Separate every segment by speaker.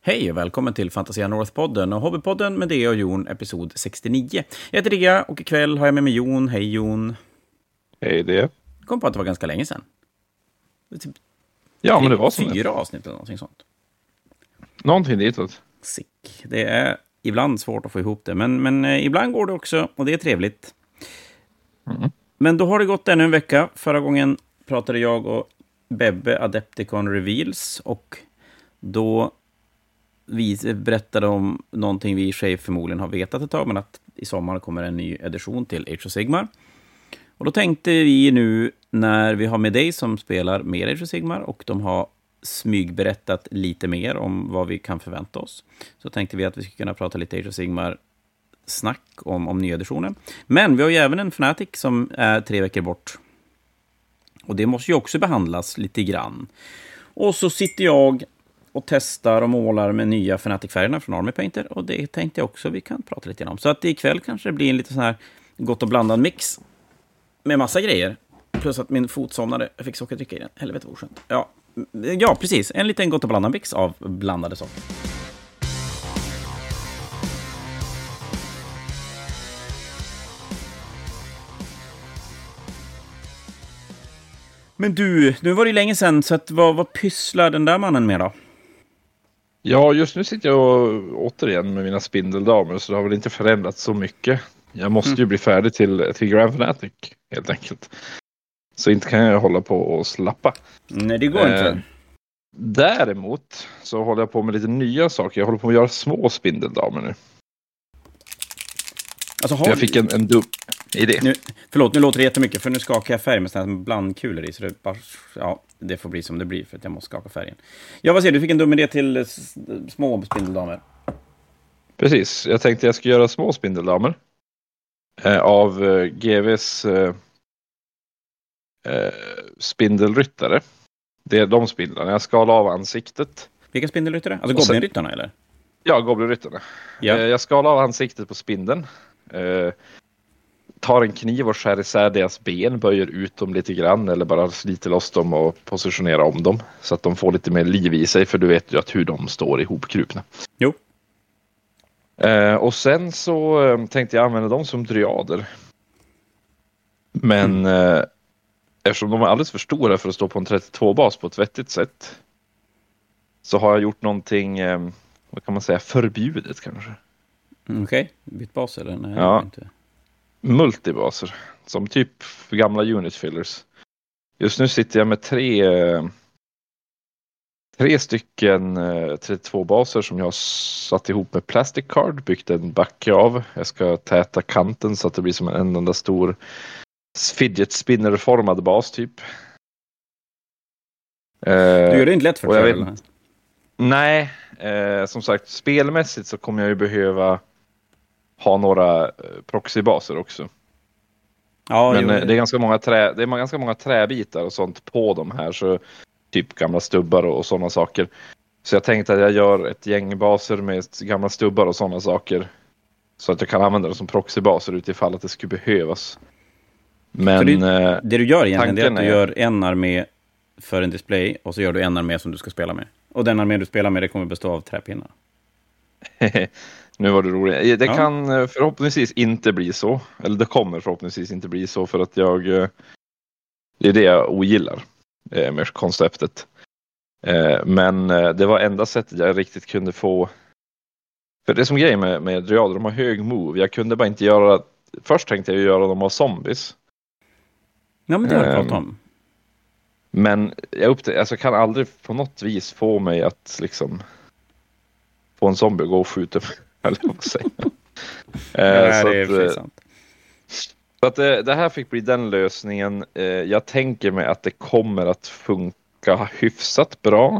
Speaker 1: Hej och välkommen till Fantasia North-podden och Hobbypodden med Dea och Jon, episod 69. Jag heter Dea och ikväll har jag med mig Jon. Hej Jon.
Speaker 2: Hej Dea.
Speaker 1: Jag kom på att det var ganska länge sedan. Typ
Speaker 2: men det var så.
Speaker 1: 4 avsnitt eller någonting sånt.
Speaker 2: Någonting ditåt.
Speaker 1: Sick. Det är ibland svårt att få ihop det, men ibland går det också och det är trevligt.
Speaker 2: Mm.
Speaker 1: Men då har det gått ännu en vecka. Förra gången pratade jag och Bebbe Adepticon Reveals och då vi berättade om någonting vi i sig förmodligen har vetat ett tag, men att i sommar kommer en ny edition till Age of Sigmar. Och då tänkte vi nu, när vi har med dig som spelar mer Age of Sigmar och de har smygberättat lite mer om vad vi kan förvänta oss, så tänkte vi att vi skulle kunna prata lite Age of Sigmar snack om nya editionen. Men vi har ju även en Fnatic som är 3 veckor bort. Och det måste ju också behandlas lite grann. Och så sitter jag och testar och målar med nya Fnatic-färgerna från Army Painter. Och det tänkte jag också vi kan prata lite om. Så att ikväll kanske det blir en lite sån här gott och blandad mix med massa grejer. Plus att min fot somnade. Jag fick sockerdricka i den. Helvete vad oskönt. Ja, precis. En liten gott och blandad mix av blandade saker. Men du, nu var det länge sedan, så att vad pysslar den där mannen med då?
Speaker 2: Ja, just nu sitter jag återigen med mina spindeldamer, så det har väl inte förändrats så mycket. Jag måste ju bli färdig till Grand Fnatic, helt enkelt. Så inte kan jag hålla på och slappa.
Speaker 1: Nej, det går inte.
Speaker 2: Däremot så håller jag på med lite nya saker. Jag håller på att göra små spindeldamer nu.
Speaker 1: Alltså,
Speaker 2: jag fick en dum idé.
Speaker 1: Nu låter det jättemycket, för nu skakar jag färg med sådana blandkulor i, så det bara, det får bli som det blir för att jag måste skaka färgen. Ja, vad säger du? Fick en dum idé till små spindeldamer.
Speaker 2: Precis, jag tänkte jag skulle göra små spindeldamer av GVs spindelryttare. Det är de spindlarna. Jag skalar av ansiktet.
Speaker 1: Vilka spindelryttare? Alltså goblinryttarna eller?
Speaker 2: Ja, goblinryttarna.
Speaker 1: Ja.
Speaker 2: Jag skalar av ansiktet på spindeln. Tar en kniv och skär isär deras ben, böjer ut dem lite grann eller bara sliter loss dem och positionerar om dem så att de får lite mer liv i sig, för du vet ju att hur de står ihopkrupna.
Speaker 1: Jo.
Speaker 2: Och sen så tänkte jag använda dem som dryader. Men eftersom de är alldeles för stora för att stå på en 32-bas på ett vettigt sätt, så har jag gjort någonting, vad kan man säga, förbjudet kanske.
Speaker 1: Okej, bytt bas eller? Nej,
Speaker 2: ja.
Speaker 1: Inte.
Speaker 2: Multibaser, som typ gamla unit fillers. Just nu sitter jag med tre stycken 32-baser som jag har satt ihop med plastic card, byggt en backe av. Jag ska täta kanten så att det blir som en enda stor fidget spinner-formad bas typ.
Speaker 1: Du gör det inte lätt för dig?
Speaker 2: Nej, som sagt, spelmässigt så kommer jag ju behöva ha några proxybaser också.
Speaker 1: Ja,
Speaker 2: men det är ganska många träbitar och sånt på de här, så typ gamla stubbar och sådana saker. Så jag tänkte att jag gör ett gäng baser med gamla stubbar och sådana saker, så att jag kan använda dem som proxybaser utifall att det skulle behövas. Men
Speaker 1: det du gör egentligen är att du gör en armé för en display och så gör du en armé som du ska spela med. Och den armé du spelar med, det kommer bestå av träpinnar.
Speaker 2: Nu var det roligt. Det kan förhoppningsvis inte bli så. Eller det kommer förhoppningsvis inte bli så, för att det är det jag ogillar med konceptet. Men det var enda sättet jag riktigt kunde få. För det är som grej med dryader, de har hög move. Jag kunde bara inte göra. Först tänkte jag göra dem av zombies.
Speaker 1: Ja, men det har jag pratat om.
Speaker 2: Men jag kan aldrig på något vis få mig att liksom få en zombie att gå och skjuta. Eller vad säger jag? Så att det här fick bli den lösningen. Jag tänker mig att det kommer att funka hyfsat bra.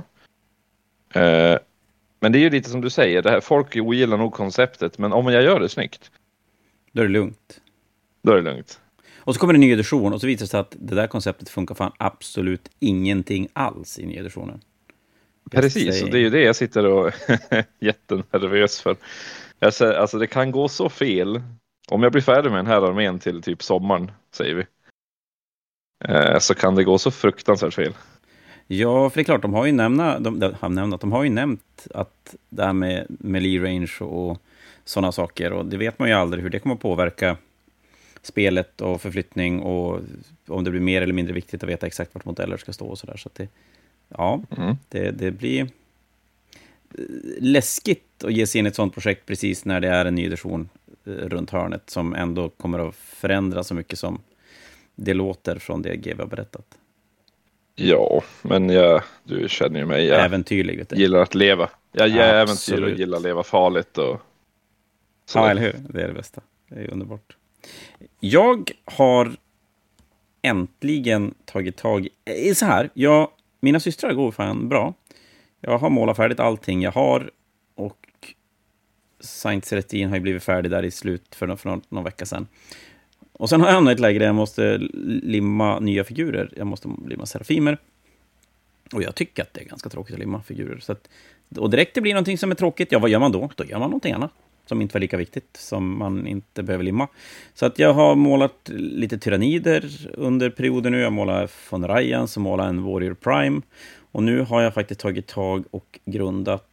Speaker 2: Men det är ju lite som du säger. Det här, folk ogillar nog konceptet. Men om jag gör det snyggt,
Speaker 1: då är det lugnt. Och så kommer det en ny edition och så visar det sig att det där konceptet funkar fan absolut ingenting alls i ny editionen.
Speaker 2: Precis, och det är ju det jag sitter och jättenervös för. Alltså det kan gå så fel. Om jag blir färdig med den här armén till typ sommaren, säger vi, så kan det gå så fruktansvärt fel.
Speaker 1: Ja, för det är klart, de har ju nämnt att det här med melee range och sådana saker, och det vet man ju aldrig hur det kommer att påverka spelet och förflyttning, och om det blir mer eller mindre viktigt att veta exakt vart modeller ska stå och sådär. Så att det blir läskigt att ge sig in i ett sånt projekt precis när det är en ny edition runt hörnet som ändå kommer att förändra så mycket som det låter från det GW har berättat.
Speaker 2: Ja, men du känner ju mig. Jag
Speaker 1: äventyrlig, vet du.
Speaker 2: Gillar att leva. Jag är äventyrlig och gillar att leva farligt. Och
Speaker 1: ja, eller hur? Det är det bästa. Det är underbart. Jag har äntligen tagit tag i så här. Mina systrar går fan bra. Jag har målat färdigt allting jag har, och Saint Ceretin har ju blivit färdig där i slut för någon vecka sedan. Och sen har jag hamnat i ett läge där jag måste limma nya figurer. Jag måste limma serafimer. Och jag tycker att det är ganska tråkigt att limma figurer. Och direkt det blir någonting som är tråkigt, vad gör man då? Då gör man någonting annat som inte var lika viktigt, som man inte behöver limma. Så att jag har målat lite tyrannider under perioden nu. Jag målar von Ryan, som målar en Warrior Prime. Och nu har jag faktiskt tagit tag och grundat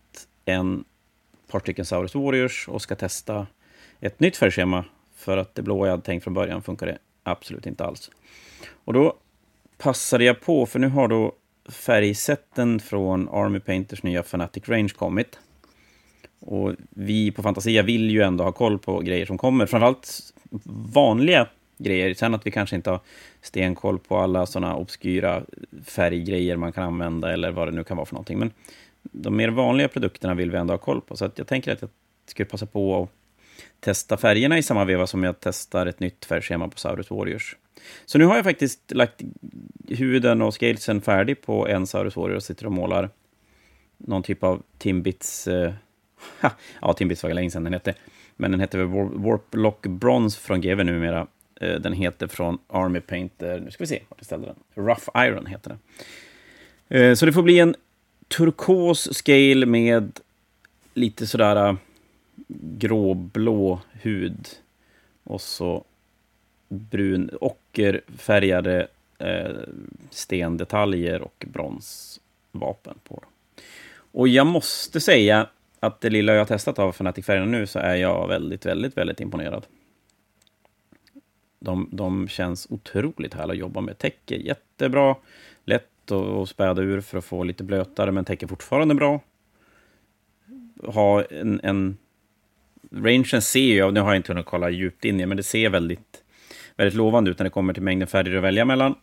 Speaker 1: par stycken Saurus Warriors och ska testa ett nytt färgschema, för att det blåa jag hade tänkt från början funkar det absolut inte alls. Och då passade jag på, för nu har då färgsätten från Army Painters nya Fanatic Range kommit. Och vi på Fantasia vill ju ändå ha koll på grejer som kommer, framförallt vanliga grejer. Sen att vi kanske inte har stenkoll på alla sådana obskyra färggrejer man kan använda, eller vad det nu kan vara för någonting. Men de mer vanliga produkterna vill vi ändå ha koll på. Så att jag tänker att jag skulle passa på att testa färgerna i samma veva som jag testar ett nytt färgschema på Saurus Warriors. Så nu har jag faktiskt lagt huden och scalesen färdig på en Saurus Warrior och sitter och målar någon typ av Timbits. Timbits var länge sedan den hette. Men den heter Warplock Bronze från GW numera. Den heter från Army Painter. Nu ska vi se vart jag ställde den. Rough Iron heter den. Så det får bli en turkos scale med lite sådär gråblå hud. Och så brun ockerfärgade stendetaljer och bronsvapen på dem. Och jag måste säga att det lilla jag har testat av Fanatic-färgerna nu, så är jag väldigt, väldigt, väldigt imponerad. De känns otroligt härliga att jobba med. Täcker jättebra, lätt att späda ur för att få lite blötare, men täcker fortfarande bra. Ha en rangen ser jag, nu har jag inte hunnit kolla djupt in i, men det ser väldigt, väldigt lovande ut när det kommer till mängden färger att välja mellan.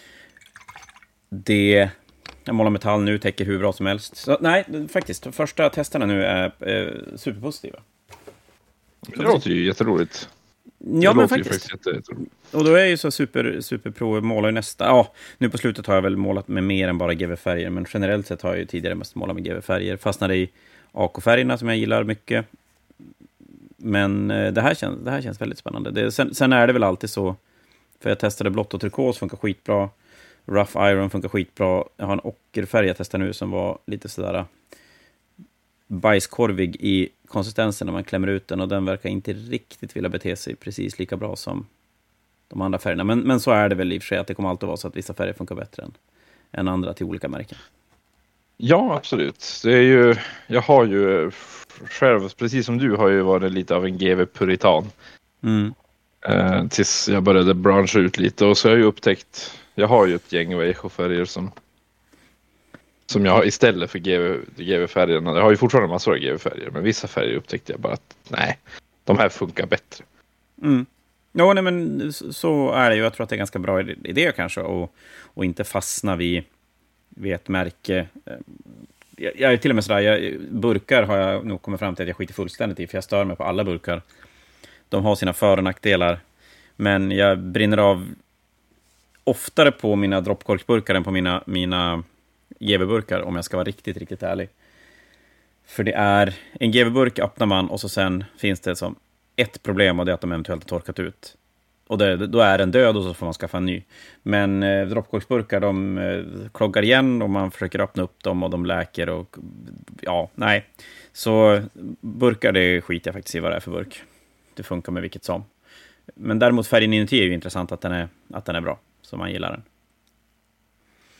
Speaker 1: Jag målar metall nu, täcker hur bra som helst. Så, nej, faktiskt, första testerna nu är superpositiva.
Speaker 2: Det låter ju jätteroligt.
Speaker 1: Ja, men faktiskt. Och då är ju så superpro målar ju nästa. Ja, nu på slutet har jag väl målat med mer än bara GW-färger, men generellt sett har jag ju tidigare mest målat med GW-färger. Fastnade i AK-färgerna som jag gillar mycket. Men det här känns väldigt spännande. Sen är det väl alltid så, för jag testade blått och turkos, funkar skitbra. Rough Iron funkar skitbra. Jag har en ockerfärg jag testar nu som var lite sådär bajskorvig i konsistensen när man klämmer ut den, och den verkar inte riktigt vilja bete sig precis lika bra som de andra färgerna. Men så är det väl i och för sig, att det kommer alltid vara så att vissa färger funkar bättre än andra till olika märken. Ja,
Speaker 2: absolut. Det är ju, jag har ju själv, precis som du, har ju varit lite av en GW-puritan. Tills jag började branscha ut lite, och så har jag ju upptäckt, jag har ju ett gäng av ekofärger som jag har istället för GW-färgerna. Jag har ju fortfarande massor av GW-färger, men vissa färger upptäckte jag bara att nej, de här funkar bättre.
Speaker 1: Ja, nej, men så är det ju. Jag tror att det är ganska bra idé kanske, och inte fastna vid ett märke. Jag är till och med sådär, burkar har jag nog kommit fram till att jag skiter fullständigt i, för jag stör mig på alla burkar. De har sina för- och nackdelar, men jag brinner av oftare på mina droppkorksburkar än på mina GW-burkar, om jag ska vara riktigt, riktigt ärlig. För det är en GW-burk öppnar man, och så sen finns det som ett problem, och det är att de eventuellt har torkat ut. Och då är den död, och så får man skaffa en ny. Men droppkorksburkar, de kloggar igen, och man försöker öppna upp dem, och de läker, och ja, nej. Så burkar, det skiter jag faktiskt i vad det är för burk. Det funkar med vilket som. Men däremot färgen inuti är ju intressant, att den är bra, så man gillar den.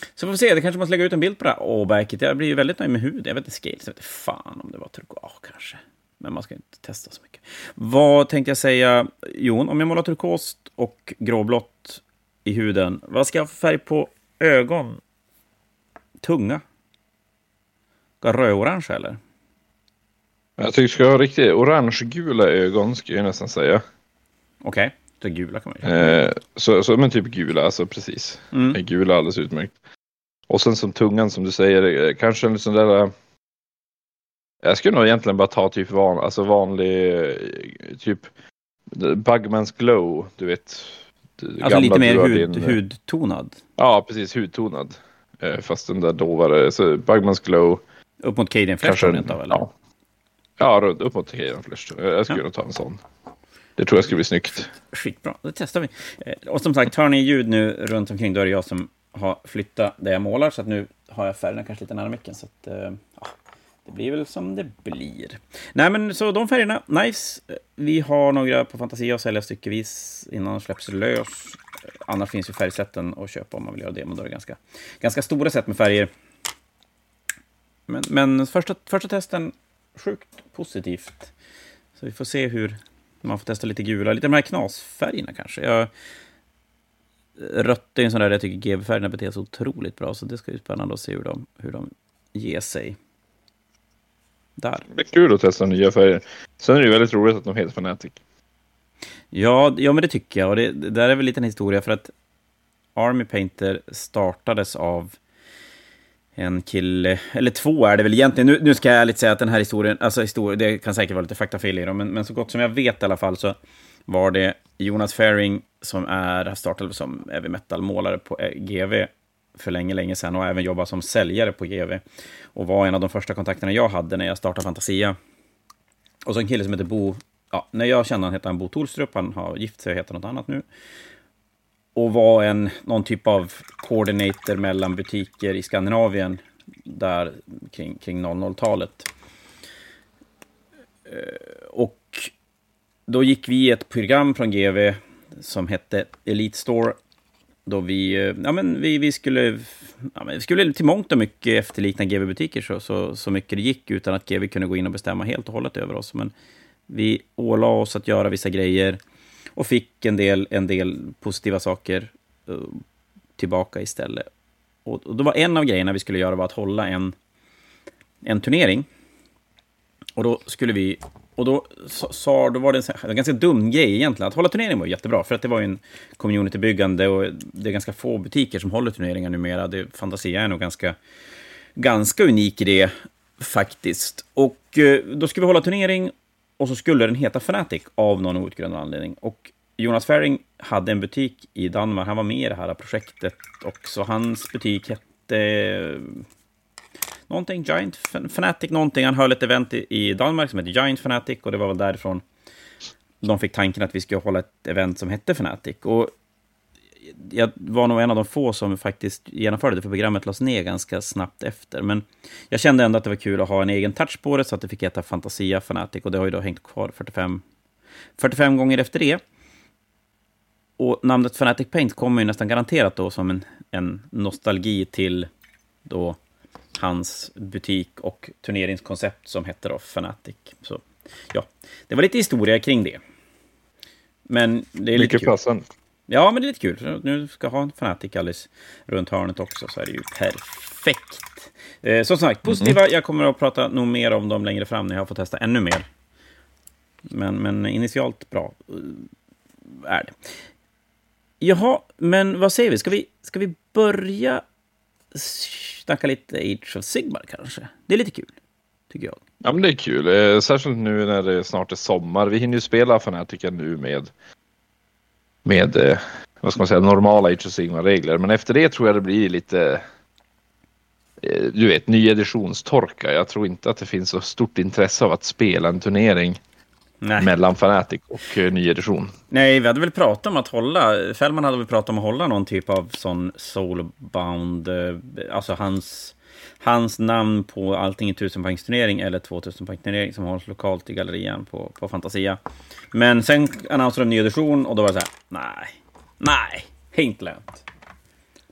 Speaker 1: Så får vi se, det kanske måste lägga ut en bild på det här åbäket. Jag blir ju väldigt nöjd med huden. Jag vet inte scale, så jag vet inte fan om det var turkos kanske. Men man ska inte testa så mycket. Vad tänkte jag säga? Jon, om jag målar turkost och gråblått i huden, vad ska jag ha för färg på ögon? Tunga? Röd-orange eller?
Speaker 2: Jag tycker du ska ha riktigt orange-gula ögon, skulle jag nästan säga.
Speaker 1: Okej, så gula kan man ju.
Speaker 2: Så men typ gula, alltså precis. Gula är alldeles utmärkt. Och sen som tungan som du säger, kanske en sån där... Jag skulle nog egentligen bara ta typ vanlig typ Bugman's Glow, du vet.
Speaker 1: Alltså lite mer hudtonad.
Speaker 2: Ja, precis, hudtonad. Fast den där dovare, så Bugman's Glow.
Speaker 1: Upp mot Cadian Flash kanske inte av, eller?
Speaker 2: Ja, upp mot Cadian Flash. Jag skulle nog ta en sån. Det tror jag skulle bli snyggt.
Speaker 1: Skitbra, det testar vi. Och som sagt, hör ni ljud nu runt omkring, då är det jag som har flyttat det jag målar, så att nu har jag färgerna kanske lite nära micken, så att det blir väl som det blir. Nej, men så de färgerna, nice. Vi har några på Fantasia att sälja styckevis innan de släpps lös. Annars finns ju färgsätten att köpa om man vill göra det, men då är det ganska stora sätt med färger. Men första testen, sjukt positivt. Så vi får se hur man får testa lite gula, lite de här knasfärgerna kanske. Rött är en sån där jag tycker GB-färgerna beter sig otroligt bra, så det ska bli spännande att se hur de ger sig. Där.
Speaker 2: Det är kul att testa nya färger. Sen är det ju väldigt roligt att de heter Fnatic.
Speaker 1: Ja, men det tycker jag. Och det där är väl lite en historia, för att Army Painter startades av en kille, eller två är det väl egentligen. Nu ska jag ärligt säga att den här historien, det kan säkert vara lite faktafel i dem, men så gott som jag vet i alla fall så var det Jonas Faring som har startat som heavy metal-målare på GV för länge sedan, och även jobbat som säljare på GV, och var en av de första kontakterna jag hade när jag startade Fantasia. Och så en kille som heter Bo, när jag kände han hette han Bo Tolstrup, han har gift sig och heter något annat nu, och var någon typ av coordinator mellan butiker i Skandinavien där kring 00-talet. Och då gick vi ett program från GV som hette Elite Store, då vi skulle till mångt och mycket efterlikna GV-butiker så mycket det gick, utan att GV kunde gå in och bestämma helt och hållet över oss. Men vi ålade oss att göra vissa grejer och fick en del positiva saker tillbaka istället. Och då var en av grejerna vi skulle göra var att hålla en turnering. Och då skulle vi... Och då var det en ganska dum grej egentligen. Att hålla turnering var jättebra, för att det var ju en communitybyggande, och det är ganska få butiker som håller turneringar numera. Fantasia är nog ganska unik i det faktiskt. Och då skulle vi hålla turnering, och så skulle den heta Fnatic av någon outgrundad anledning. Och Jonas Faring hade en butik i Danmark. Han var med i det här projektet också. Hans butik hette... någonting, Giant Fnatic någonting. Han höll ett event i Danmark som hette Giant Fnatic, och det var väl därifrån de fick tanken att vi skulle hålla ett event som hette Fnatic. Och jag var nog en av de få som faktiskt genomförde det, för programmet lades ner ganska snabbt efter. Men jag kände ändå att det var kul att ha en egen touch på det, så att det fick heta Fantasia Fnatic, och det har ju då hängt kvar 45 gånger efter det. Och namnet Fnatic Paint kommer ju nästan garanterat då som en nostalgi till då hans butik och turneringskoncept som hette då Fnatic. Så ja, det var lite historia kring det. Men det är lite kul.
Speaker 2: Passande.
Speaker 1: Ja, men det är lite kul. För nu ska ha en Fnatic alldeles runt hörnet också, så är det ju perfekt. Som sagt, positiva. Jag kommer att prata nog mer om dem längre fram när jag har fått testa ännu mer. Men initialt bra är det. Jaha, men vad säger vi? Ska vi börja snacka lite Age of Sigmar kanske? Det är lite kul, tycker jag.
Speaker 2: Ja, men det är kul. Särskilt nu när det snart är sommar. Vi hinner ju spela Fnatic nu med vad ska man säga, normala Age of Sigmar-regler. Men efter det tror jag det blir lite du vet, ny editionstorka. Jag tror inte att det finns så stort intresse av att spela en turnering mellan Fnatic och ny edition. Nej,
Speaker 1: vi hade väl pratat om att hålla, Fällman hade väl pratat om att hålla någon typ av sån soulbound, alltså hans namn på allting i 1000-poängsturnering eller 2000-poängsturnering som hålls lokalt i gallerian på Fantasia. Men sen annonserade de ny edition, och då var det så här, nej, helt lönt.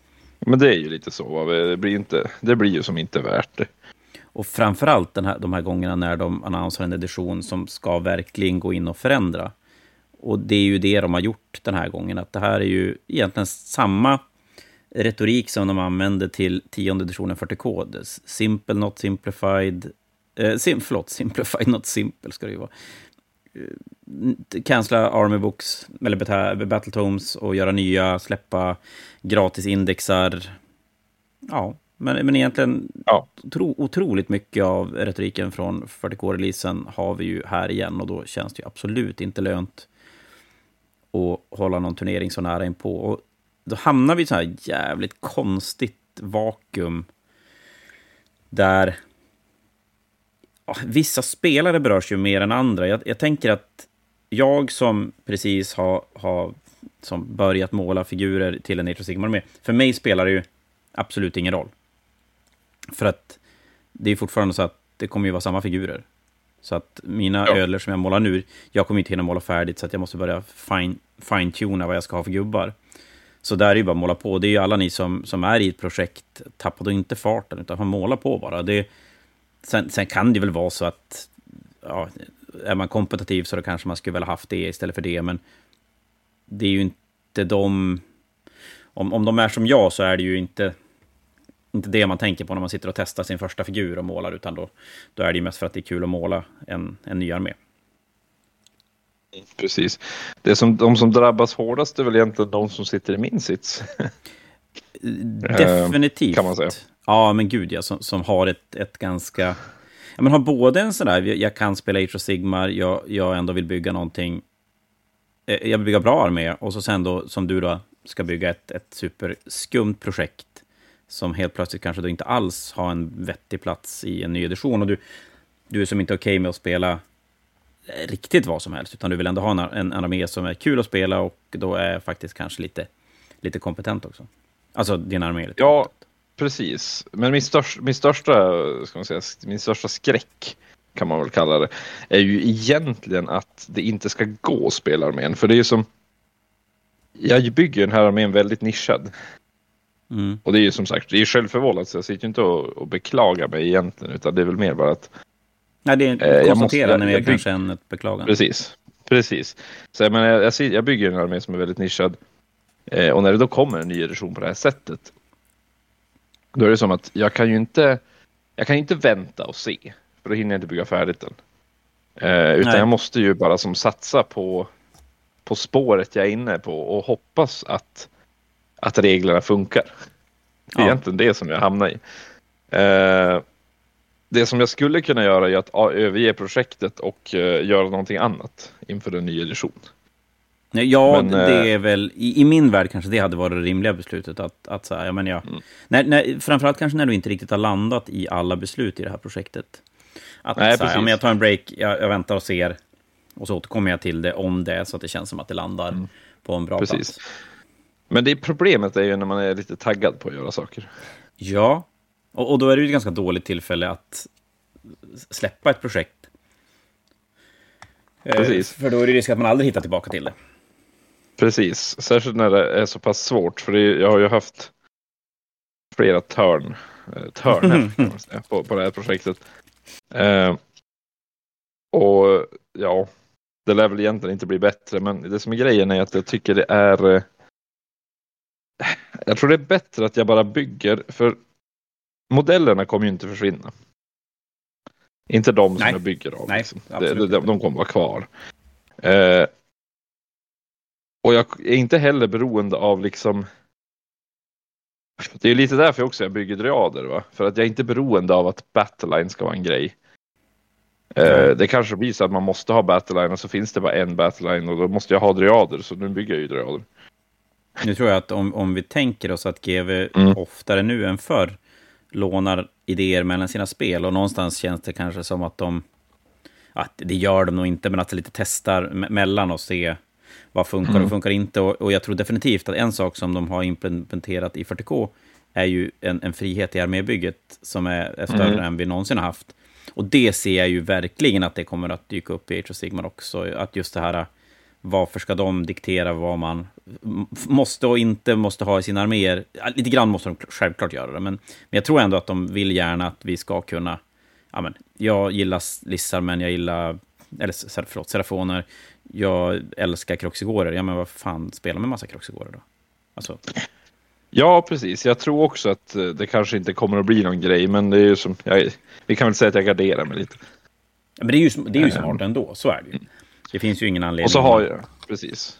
Speaker 2: Men det är ju lite så. Det blir ju som inte värt det.
Speaker 1: Och framförallt de här gångerna när de annonserar en edition som ska verkligen gå in och förändra. Och det är ju det de har gjort den här gången. Att det här är ju egentligen samma retorik som de använde till 10:e editionen 40K. Simple, not simplified. Simplified, not simple ska det ju vara. Cancella Army Books, eller Battletomes och göra nya, släppa gratis indexar. Ja, men egentligen otroligt mycket av retoriken från 40K-releasen har vi ju här igen, och då känns det ju absolut inte lönt att hålla någon turnering så nära in på. Och då hamnar vi i så här jävligt konstigt vakuum där vissa spelare berörs ju mer än andra. Jag tänker att jag som precis har som börjat måla figurer till en Age of Sigmar med, för mig spelar det ju absolut ingen roll. För att det är fortfarande så att det kommer ju vara samma figurer. Så att mina ödlor som jag målar nu, jag kommer inte hinna måla färdigt, så att jag måste börja fine-tuna vad jag ska ha för gubbar. Så där är ju bara att måla på. Det är ju alla ni som är i ett projekt, tappar då inte farten, utan man målar på bara. Sen kan det väl vara så att är man kompetitiv så då kanske man skulle väl ha haft det istället för det, men det är ju inte om de är som jag, så är det ju inte det man tänker på när man sitter och testar sin första figur och målar, utan då är det ju mest för att det är kul att måla en ny armé.
Speaker 2: Precis. De som drabbas hårdast är väl egentligen de som sitter i min sits.
Speaker 1: Definitivt.
Speaker 2: Kan man säga.
Speaker 1: Ja, men gud, som har ett ganska... Ja, men har både en sån där, jag kan spela Age of Sigmar, jag ändå vill bygga någonting, jag vill bygga bra armé, och så sen då, som du då, ska bygga ett superskumt projekt som helt plötsligt kanske då inte alls har en vettig plats i en ny edition, och du är som inte okej med att spela riktigt vad som helst, utan du vill ändå ha en armé som är kul att spela, och då är faktiskt kanske lite kompetent också. Alltså din armé är lite kompetent.
Speaker 2: Precis. Men min största skräck, kan man väl kalla det, är ju egentligen att det inte ska gå att spela armén. För det är ju som... Jag bygger den här armén väldigt nischad. Mm. Och det är ju som sagt, det är självförvållat, så jag sitter ju inte och beklagar mig egentligen, utan det är väl mer bara att...
Speaker 1: Nej, det är ett konstaterande mer kanske än ett beklagande.
Speaker 2: Precis. Så jag bygger en armé som är väldigt nischad. Och när det då kommer en ny edition på det här sättet, då är det som att jag kan inte vänta och se, för då hinner jag inte bygga färdigt den. Utan jag måste ju bara som satsa på spåret jag är inne på och hoppas att reglerna funkar. Det är egentligen det som jag hamnar i. Det som jag skulle kunna göra är att överge projektet och göra någonting annat inför en ny edition.
Speaker 1: Ja, men, det är väl i min värld kanske det hade varit det rimliga beslutet att säga, framförallt kanske när du inte riktigt har landat i alla beslut i det här projektet. Men jag tar en break, jag väntar och ser, och så återkommer jag till det om det, så att det känns som att det landar på en bra plats.
Speaker 2: Men det problemet är ju när man är lite taggad på att göra saker.
Speaker 1: Ja, och då är det ju ett ganska dåligt tillfälle att släppa ett projekt.
Speaker 2: Precis.
Speaker 1: För då är det risk att man aldrig hittar tillbaka till det.
Speaker 2: Precis, särskilt när det är så pass svårt. För jag har ju haft flera törn kan man säga, på det här projektet. Och ja, det lär väl egentligen inte bli bättre. Men det som är grejen är att jag tycker det är... Jag tror det är bättre att jag bara bygger, för modellerna kommer ju inte försvinna. Inte de som jag bygger av.
Speaker 1: Nej,
Speaker 2: liksom. De kommer vara kvar. Och jag är inte heller beroende av liksom... Det är lite därför också jag bygger driader, va? För att jag är inte beroende av att Battleline ska vara en grej. Det kanske blir så att man måste ha Battleline, och så finns det bara en Battleline, och då måste jag ha driader, så nu bygger jag ju driader.
Speaker 1: Nu tror jag att om vi tänker oss att GW oftare nu än förr lånar idéer mellan sina spel, och någonstans känns det kanske som att det gör de nog inte, men att de lite testar mellan och se vad funkar och funkar inte. Och jag tror definitivt att en sak som de har implementerat i 40K är ju en frihet i armébygget som är större än vi någonsin har haft. Och det ser jag ju verkligen att det kommer att dyka upp i Age of Sigmar också, att just det här varför ska de diktera vad man måste och inte måste ha i sina arméer? Lite grann måste de självklart göra det, men jag tror ändå att de vill gärna att vi ska kunna... Ja, men, jag gillar lissar, men jag gillar... Eller förlåt, serafoner. Jag älskar kroxigorer. Ja, men vad fan, spela med massa kroxigorer då? Alltså...
Speaker 2: Ja, precis. Jag tror också att det kanske inte kommer att bli någon grej, men det är ju som... vi kan väl säga att jag garderar mig lite.
Speaker 1: Ja, men det är ju smart ändå, så är det ju. Det finns ju ingen anledning.
Speaker 2: Och så har jag, precis.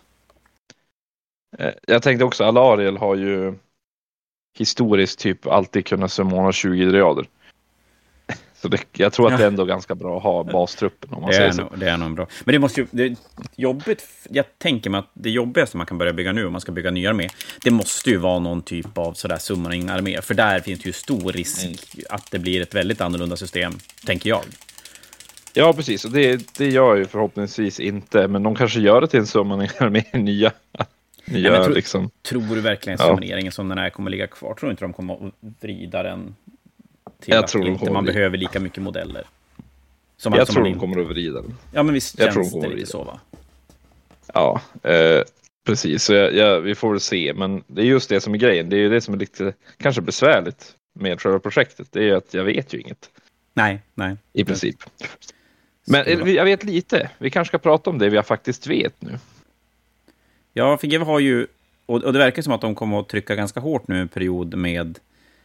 Speaker 2: Jag tänkte också, Alariel har ju historiskt typ alltid kunnat summona 20 dryader. Så jag tror att det är ändå ganska bra att ha bastruppen, om man säger så.
Speaker 1: Det är nog bra. Men det måste ju... Det är jobbigt, jag tänker mig att det jobbigaste man kan börja bygga nu, om man ska bygga nya armé, det måste ju vara någon typ av sådär summoning-armé. För där finns ju stor risk att det blir ett väldigt annorlunda system, tänker jag.
Speaker 2: Ja, precis. Och det gör ju förhoppningsvis inte. Men de kanske gör det till en summoning-armé nya liksom.
Speaker 1: Tror du verkligen summoneringen som den här kommer ligga kvar? Tror du inte de kommer att vrida den till
Speaker 2: jag
Speaker 1: att
Speaker 2: tror
Speaker 1: inte man behöver lika mycket modeller?
Speaker 2: Jag tror de kommer att vrida den.
Speaker 1: Ja, men visst känns det lite så, va?
Speaker 2: Ja, precis. Så vi får väl se. Men det är just det som är grejen. Det är ju det som är lite kanske besvärligt med själva projektet. Det är ju att jag vet ju inget.
Speaker 1: Nej.
Speaker 2: I princip. Men jag vet lite. Vi kanske ska prata om det vi faktiskt vet nu.
Speaker 1: Ja, för GW har ju... Och det verkar som att de kommer att trycka ganska hårt nu en period med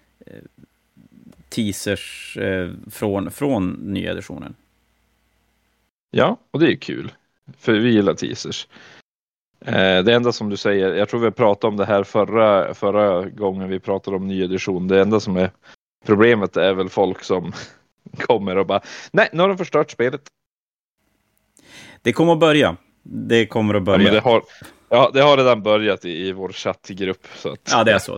Speaker 1: teasers från nya editionen.
Speaker 2: Ja, och det är kul. För vi gillar teasers. Det enda som du säger, jag tror vi pratade om det här förra gången vi pratade om ny edition. Det enda som är problemet är väl folk som kommer och bara, nej, nu har de förstört spelet. Det kommer att börja. Ja, men det har redan börjat i vår chattgrupp. Så att,
Speaker 1: ja, det är så.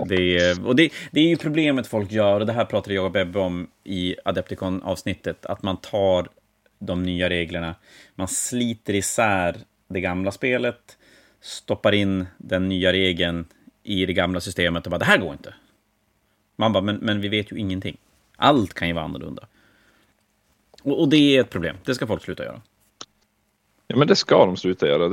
Speaker 1: Det är ju problemet folk gör, och det här pratade jag och Bebbe om i Adepticon-avsnittet, att man tar de nya reglerna, man sliter isär det gamla spelet, stoppar in den nya regeln i det gamla systemet och bara, det här går inte. Man bara, men vi vet ju ingenting. Allt kan ju vara annorlunda. Och det är ett problem. Det ska folk sluta göra.
Speaker 2: Ja, men det ska de sluta göra.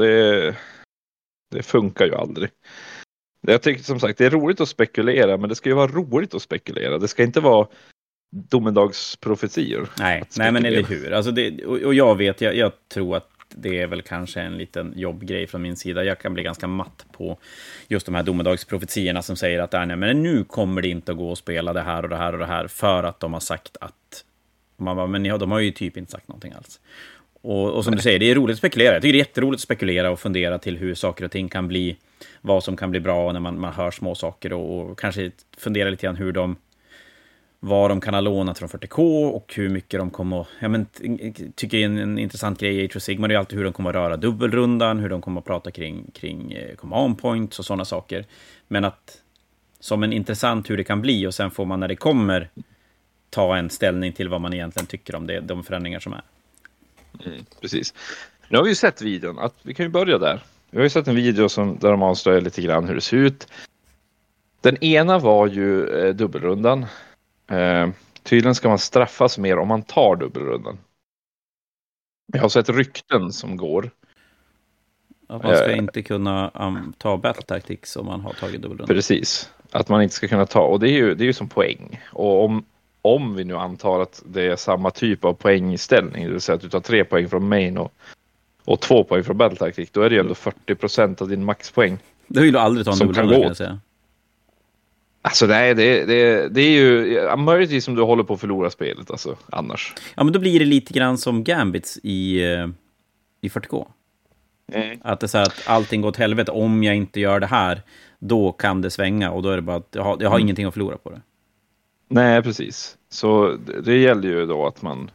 Speaker 2: Det funkar ju aldrig. Jag tycker som sagt, det är roligt att spekulera, men det ska ju vara roligt att spekulera. Det ska inte vara domedagsprofetior.
Speaker 1: Nej, men eller hur? Alltså och jag vet, jag tror att det är väl kanske en liten jobbgrej från min sida. Jag kan bli ganska matt på just de här domedagsprofetiorna som säger att nej, men nu kommer det inte att gå att spela det här och det här och det här för att de har sagt att man bara, men de har ju typ inte sagt någonting alls. Och som du säger, det är roligt att spekulera. Jag tycker det är jätteroligt att spekulera och fundera till hur saker och ting kan bli, vad som kan bli bra när man hör små saker och kanske fundera lite grann vad de kan ha lånat från 40K och hur mycket de kommer tycker en intressant grej i Age of Sigmar är alltid hur de kommer att röra dubbelrundan, hur de kommer att prata kring command points och sådana saker. Men att som en intressant hur det kan bli, och sen får man när det kommer ta en ställning till vad man egentligen tycker om det, de förändringar som är.
Speaker 2: Precis. Nu har vi ju sett videon, att vi kan ju börja där. Vi har ju sett en video där de avslöjar lite grann hur det ser ut. Den ena var ju dubbelrundan. Tydligen ska man straffas mer om man tar dubbelrundan. Jag har sett rykten som går.
Speaker 1: Att man ska inte kunna ta battle tactics om man har tagit dubbelrundan.
Speaker 2: Precis. Att man inte ska kunna ta. Och det är ju som poäng. Och om vi nu antar att det är samma typ av poängställning, det vill säga att du tar 3 poäng från main och 2 poäng från battle tactic, då är det ju ändå 40% av din maxpoäng.
Speaker 1: Det vill du aldrig ta en dubbelrunda, kan jag säga.
Speaker 2: Alltså nej, det är ju möjligtvis som du håller på att förlora spelet, alltså, annars.
Speaker 1: Ja, men då blir det lite grann som Gambits i 40K. Att det är så här att allting går åt helvete. Om jag inte gör det här, då kan det svänga. Och då är det bara att jag har ingenting att förlora på det. Nej,
Speaker 2: precis. Så det gäller ju då att man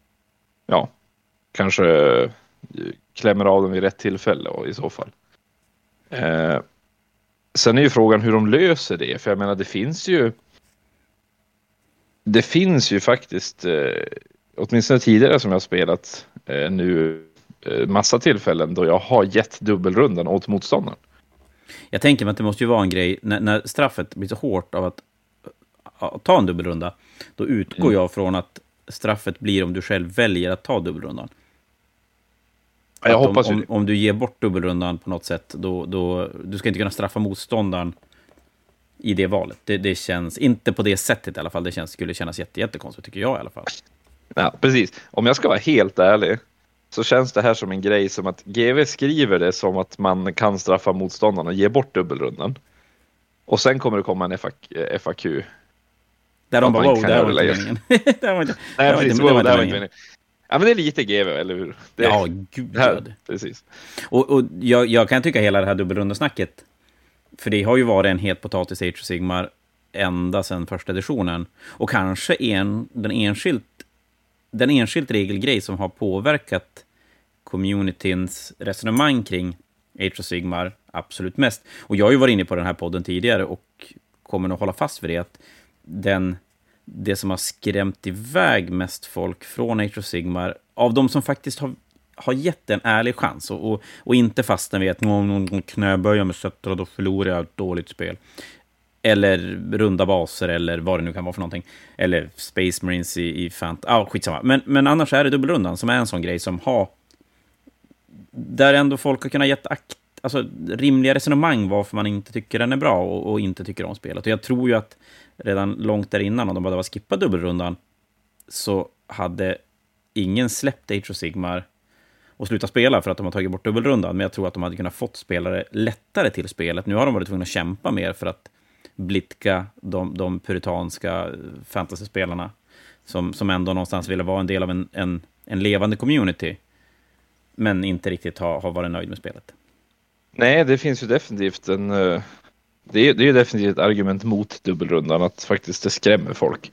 Speaker 2: kanske klämmer av dem vid rätt tillfälle och i så fall. Sen är ju frågan hur de löser det. För jag menar, det finns ju faktiskt åtminstone tidigare som jag har spelat nu massa tillfällen då jag har gett dubbelrundan åt motståndaren.
Speaker 1: Jag tänker mig att det måste ju vara en grej när straffet blir så hårt av att ta en dubbelrunda, då utgår jag från att straffet blir om du själv väljer att ta dubbelrundan.
Speaker 2: Jag hoppas
Speaker 1: om du ger bort dubbelrundan på något sätt, då du ska inte kunna straffa motståndaren i det valet. Det känns inte på det sättet i alla fall. Det skulle kännas jättekonstigt, tycker jag i alla fall.
Speaker 2: Ja, precis. Om jag ska vara helt ärlig så känns det här som en grej som att GV skriver det som att man kan straffa motståndarna och ge bort dubbelrundan. Och sen kommer det komma en FAQ.
Speaker 1: Där de bara, wow, det här var inte meningen.
Speaker 2: Det var inte meningen. Ja, men det är lite GV, eller hur?
Speaker 1: Ja, gud.
Speaker 2: Här, precis.
Speaker 1: Och jag kan tycka hela det här dubbelrundesnacket, för det har ju varit en het potatis i Age of Sigmar ända sedan första editionen. Och kanske den enskilt regelgrej som har påverkat communityns resonemang kring Age of Sigmar absolut mest. Och jag har ju varit inne på den här podden tidigare och kommer nog hålla fast vid det, att det som har skrämt iväg mest folk från Age of Sigmar, av de som faktiskt har gett en ärlig chans och inte fastna vid att någon knäböja med sötter och då förlorar jag ett dåligt spel. Eller runda baser, eller vad det nu kan vara för någonting. Eller Space Marines i skitsamma. Men annars är det dubbelrundan som är en sån grej som där ändå folk har kunnat gett rimliga resonemang varför man inte tycker den är bra och inte tycker om spelet. Och jag tror ju att redan långt där innan, om de bara var skippat dubbelrundan, så hade ingen släppt Age of Sigmar och slutat spela för att de har tagit bort dubbelrundan. Men jag tror att de hade kunnat fått spelare lättare till spelet. Nu har de varit tvungna att kämpa mer för att blidka de puritanska fantasy-spelarna som ändå någonstans ville vara en del av en levande community, men inte riktigt har varit nöjd med spelet.
Speaker 2: Nej, det finns ju definitivt det är ju definitivt ett argument mot dubbelrundan, att faktiskt det skrämmer folk.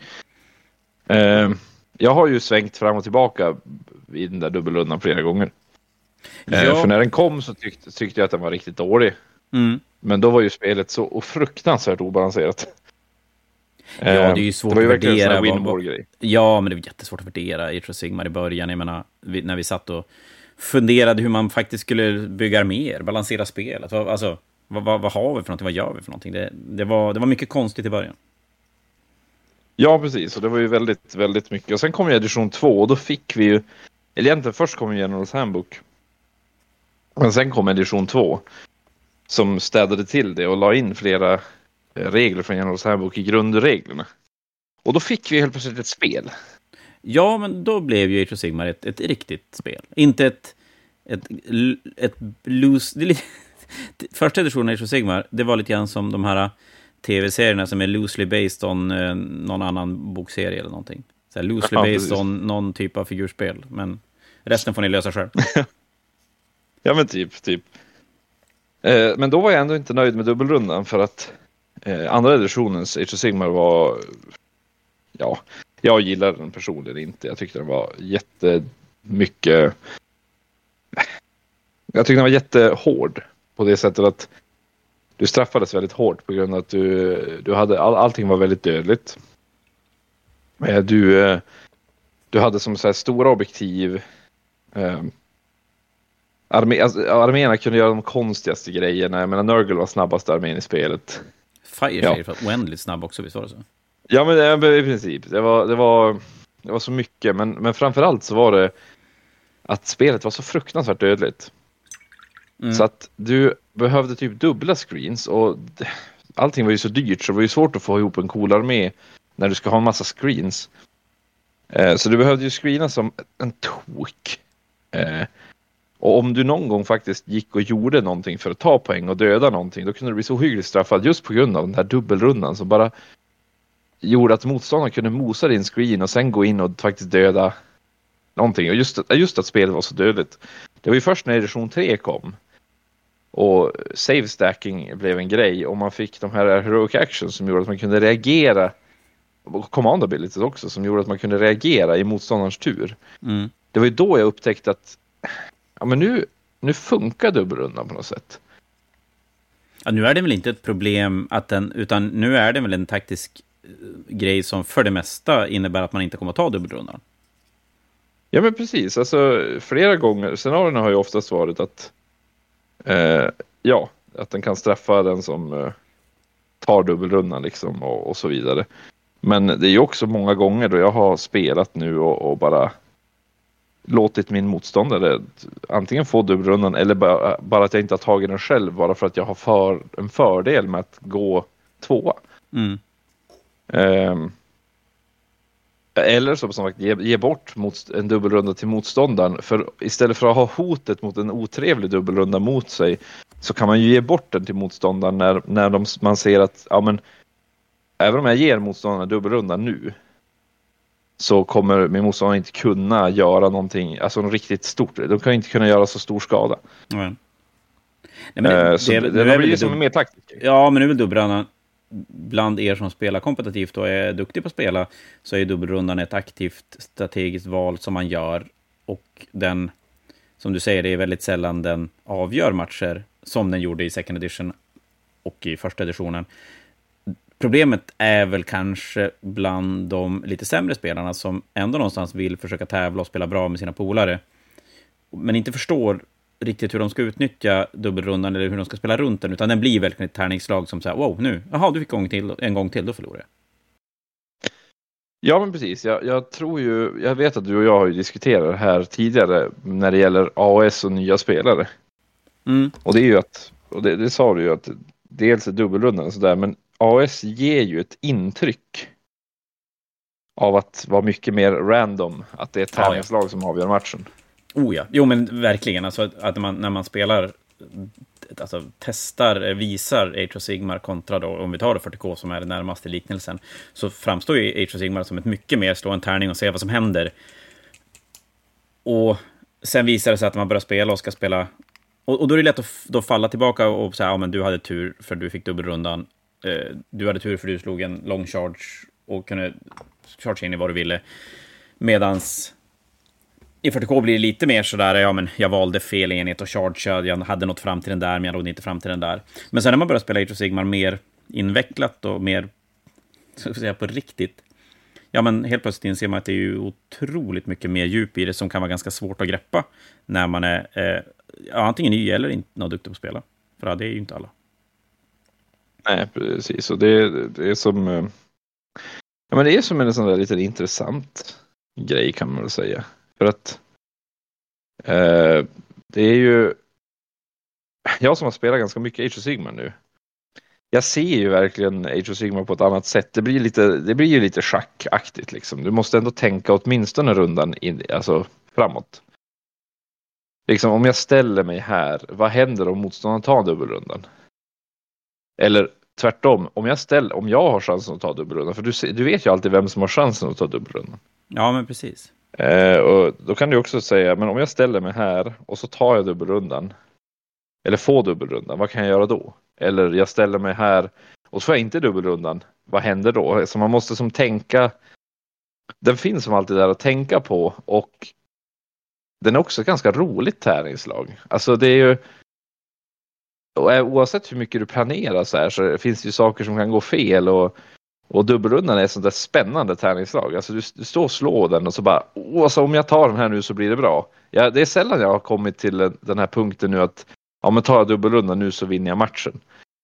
Speaker 2: Jag har ju svängt fram och tillbaka i den där dubbelrundan flera gånger. För när den kom så tyckte jag att den var riktigt dålig.
Speaker 1: Mm.
Speaker 2: Men då var ju spelet så fruktansvärt obalanserat.
Speaker 1: Ja, det är ju svårt att värdera.
Speaker 2: Ja,
Speaker 1: men det är jättesvårt att värdera Age of Sigmar i början. Jag menar, när vi satt och funderade hur man faktiskt skulle bygga arméer, balansera spelet. Alltså, vad har vi för någonting? Vad gör vi för någonting? Det var mycket konstigt i början.
Speaker 2: Ja, precis. Och det var ju väldigt, väldigt mycket. Och sen kom ju edition 2 och då fick vi ju... Eller egentligen först kom ju Generals Handbook. Men sen kom edition 2 som städade till det och la in flera regler från Generals Handbook i grundreglerna. Och då fick vi helt plötsligt ett spel.
Speaker 1: Ja, men då blev ju Age of Sigmar ett riktigt spel. Inte ett loose... Första editionen Age of Sigmar, det var lite grann som de här tv-serierna som är loosely based on någon annan bokserie eller någonting. Så här, loosely based on någon typ av figurspel. Men resten får ni lösa själv.
Speaker 2: Ja, men typ. Men då var jag ändå inte nöjd med dubbelrundan, för att andra editionens Age of Sigmar var... Ja, jag gillade den personligen inte. Jag tyckte den var jättemycket... Jag tyckte den var jättehård på det sättet att du straffades väldigt hårt på grund av att du hade... Allting var väldigt dödligt. Du hade som så här stora objektiv... Arméerna kunde göra de konstigaste grejerna. Jag menar, Nurgle var snabbaste armén i spelet.
Speaker 1: Fire var oändligt snabb också, visst var det så?
Speaker 2: Ja, men i princip. Det var så mycket. Men framförallt så var det att spelet var så fruktansvärt dödligt. Mm. Så att du behövde typ dubbla screens. Och allting var ju så dyrt, så det var ju svårt att få ihop en cool armé när du ska ha en massa screens. Så du behövde ju screena som en tok. Och om du någon gång faktiskt gick och gjorde någonting för att ta poäng och döda någonting, då kunde du bli så ohyggligt straffad just på grund av den här dubbelrundan som bara gjorde att motståndaren kunde mosa din screen och sen gå in och faktiskt döda någonting. Och just att spelet var så dödligt. Det var ju först när edition 3 kom och save stacking blev en grej och man fick de här heroic actions som gjorde att man kunde reagera, och command abilities också, som gjorde att man kunde reagera i motståndarens tur.
Speaker 1: Mm.
Speaker 2: Det var ju då jag upptäckte att ja, men nu funkar dubbelrundan på något sätt.
Speaker 1: Ja, nu är det väl inte ett problem utan nu är det väl en taktisk grej som för det mesta innebär att man inte kommer att ta dubbelrundan.
Speaker 2: Ja, men precis. Alltså flera gånger, scenarierna har ju oftast varit att att den kan straffa den som tar dubbelrundan liksom och så vidare. Men det är ju också många gånger då jag har spelat nu och bara låtit min motståndare antingen få dubbelrundan eller bara att jag inte har tagit den själv, bara för att jag har en fördel med att gå 2. Eller som sagt, ge bort en dubbelrunda till motståndaren. För istället för att ha hotet mot en otrevlig dubbelrunda mot sig, så kan man ju ge bort den till motståndaren när man ser att även om jag ger motståndaren dubbelrunda nu, så kommer min motståndare inte kunna göra någonting, alltså något riktigt stort. De kan inte kunna göra så stor skada.
Speaker 1: Nej, men det blir
Speaker 2: som mer taktiskt.
Speaker 1: Ja, men nu är väl dubbelrundan, bland er som spelar kompetitivt och är duktig på att spela, så är dubbelrundan ett aktivt strategiskt val som man gör, och den, som du säger, det är väldigt sällan den avgör matcher som den gjorde i second edition och i första editionen. Problemet är väl kanske bland de lite sämre spelarna som ändå någonstans vill försöka tävla och spela bra med sina polare, men inte förstår riktigt hur de ska utnyttja dubbelrundan eller hur de ska spela runt den, utan den blir verkligen ett tärningsslag som säger, wow, nu, jaha, du fick en gång till, då förlorar jag.
Speaker 2: Ja, men precis. Jag tror ju, jag vet att du och jag har ju diskuterat det här tidigare när det gäller AOS och nya spelare. Och det är ju att, och det sa du ju, att dels är dubbelrundan och sådär, men AOS ger ju ett intryck av att vara mycket mer random, att det är ett tärningslag som avgör matchen.
Speaker 1: Oh ja, jo men verkligen, alltså att när man spelar, alltså testar, visar Age of Sigmar kontra då, om vi tar det 40K som är den närmaste liknelsen, så framstår ju Age of Sigmar som ett mycket mer slå en tärning och se vad som händer. Och sen visar det sig att man börjar spela och ska spela, och då är det lätt att då falla tillbaka och säga, ja men du hade tur för du fick dubbelrundan, du hade tur för du slog en long charge och kunde charge in i vad du ville, medans i 40K blir det lite mer sådär, ja men jag valde fel enhet och chargeade, jag hade nått fram till den där men jag nådde inte fram till den där. Men sen när man börjar spela Age of Sigmar mer invecklat och mer, så att säga, på riktigt, ja men helt plötsligt inser man att det är ju otroligt mycket mer djup i det som kan vara ganska svårt att greppa när man är antingen ny eller inte något duktig på att spela. För det är ju inte alla.
Speaker 2: Nej, precis. Och det är som ja, men det är som en sån där lite intressant grej, kan man väl säga. För att det är ju, jag som har spelat ganska mycket Age of Sigmar nu, jag ser ju verkligen Age of Sigmar på ett annat sätt. Det blir ju lite schackaktigt liksom. Du måste ändå tänka åtminstone rundan alltså framåt. Liksom, om jag ställer mig här, vad händer om motståndaren tar dubbelrundan? Eller tvärtom, om jag har chansen att ta dubbelrundan, för du vet ju alltid vem som har chansen att ta dubbelrundan.
Speaker 1: Ja, men precis.
Speaker 2: Och då kan du också säga, men om jag ställer mig här och så tar jag dubbelrundan, eller får dubbelrundan, vad kan jag göra då? Eller jag ställer mig här och så får jag inte dubbelrundan, vad händer då? Så man måste som tänka, den finns som alltid där att tänka på, och den är också ett ganska roligt tärningslag. Alltså det är ju, oavsett hur mycket du planerar så finns det ju saker som kan gå fel, och dubbelrundan är ett sånt där spännande tärningslag. Alltså du står och slår den och så bara, så om jag tar den här nu så blir det bra. Ja, det är sällan jag har kommit till den här punkten nu att, ja men tar jag dubbelrundan nu så vinner jag matchen.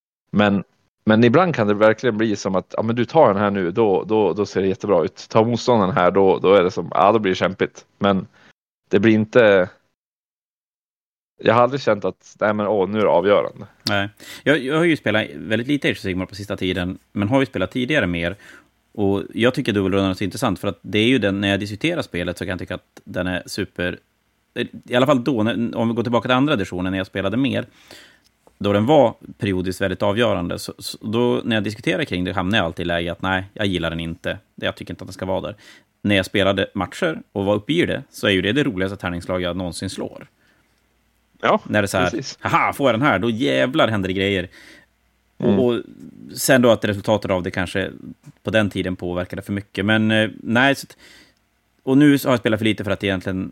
Speaker 2: Men ibland kan det verkligen bli som att, ja men du tar den här nu, då ser det jättebra ut. Tar motståndaren här, då är det som, ja då blir det kämpigt. Men det blir inte, jag har aldrig känt att nej men nu är det avgörande.
Speaker 1: Nej. Jag har ju spelat väldigt lite Age of Sigmar på sista tiden, men har ju spelat tidigare mer. Och jag tycker dubbelrundan är så intressant, för att det är ju den, när jag diskuterar spelet så kan jag tycka att den är super, i alla fall då, om vi går tillbaka till andra editionen när jag spelade mer, då den var periodiskt väldigt avgörande, så då när jag diskuterar kring det hamnar jag alltid i läge att nej, jag gillar den inte, jag tycker inte att den ska vara där. När jag spelade matcher och var uppe i det, så är ju det roligaste tärningslag jag någonsin slår.
Speaker 2: Ja,
Speaker 1: när det är så här, precis. Haha, får jag den här, då jävlar händer det grejer. Och sen då att resultatet av det kanske på den tiden påverkade för mycket. Men nej, och nu har jag spelat för lite för att egentligen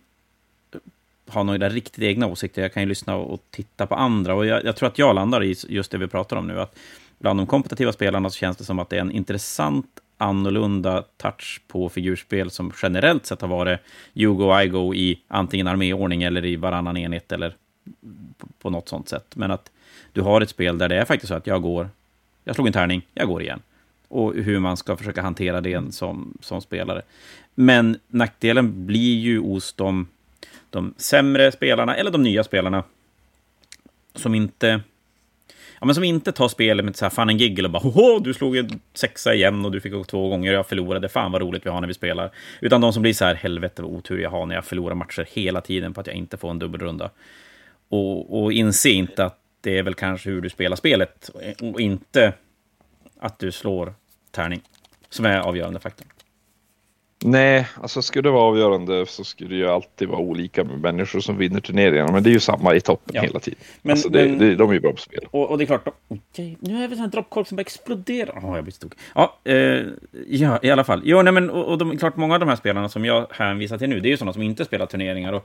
Speaker 1: ha några riktigt egna åsikter. Jag kan ju lyssna och titta på andra. Och jag tror att jag landar i just det vi pratar om nu. Att bland de kompetitiva spelarna så känns det som att det är en intressant, annorlunda touch på figurspel som generellt sett har varit you go, I go i antingen arméordning eller i varannan enhet eller på något sånt sätt. Men att du har ett spel där det är faktiskt så att jag slog en tärning, jag går igen. Och hur man ska försöka hantera det som spelare. Men nackdelen blir ju hos dem, de sämre spelarna eller de nya spelarna som inte tar spelet med så här fun and giggle och bara du slog en 6 igen och du fick 2 gånger och jag förlorade. Fan vad roligt vi har när vi spelar. Utan de som blir så här, helvete vad otur jag har när jag förlorar matcher hela tiden på att jag inte får en dubbelrunda. Och inse inte att det är väl kanske hur du spelar spelet och inte att du slår tärning som är avgörande faktorn.
Speaker 2: Nej, alltså skulle det vara avgörande så skulle det ju alltid vara olika med människor som vinner turneringarna. Men det är ju samma i toppen hela tiden. Men, alltså de är ju bra på spel.
Speaker 1: Och det är klart, nu är det en droppkork som bara exploderar. Jag blir stod. Ja, i alla fall. Jo, nej, men, och klart, många av de här spelarna som jag hänvisar till nu, det är ju sådana som inte spelar turneringar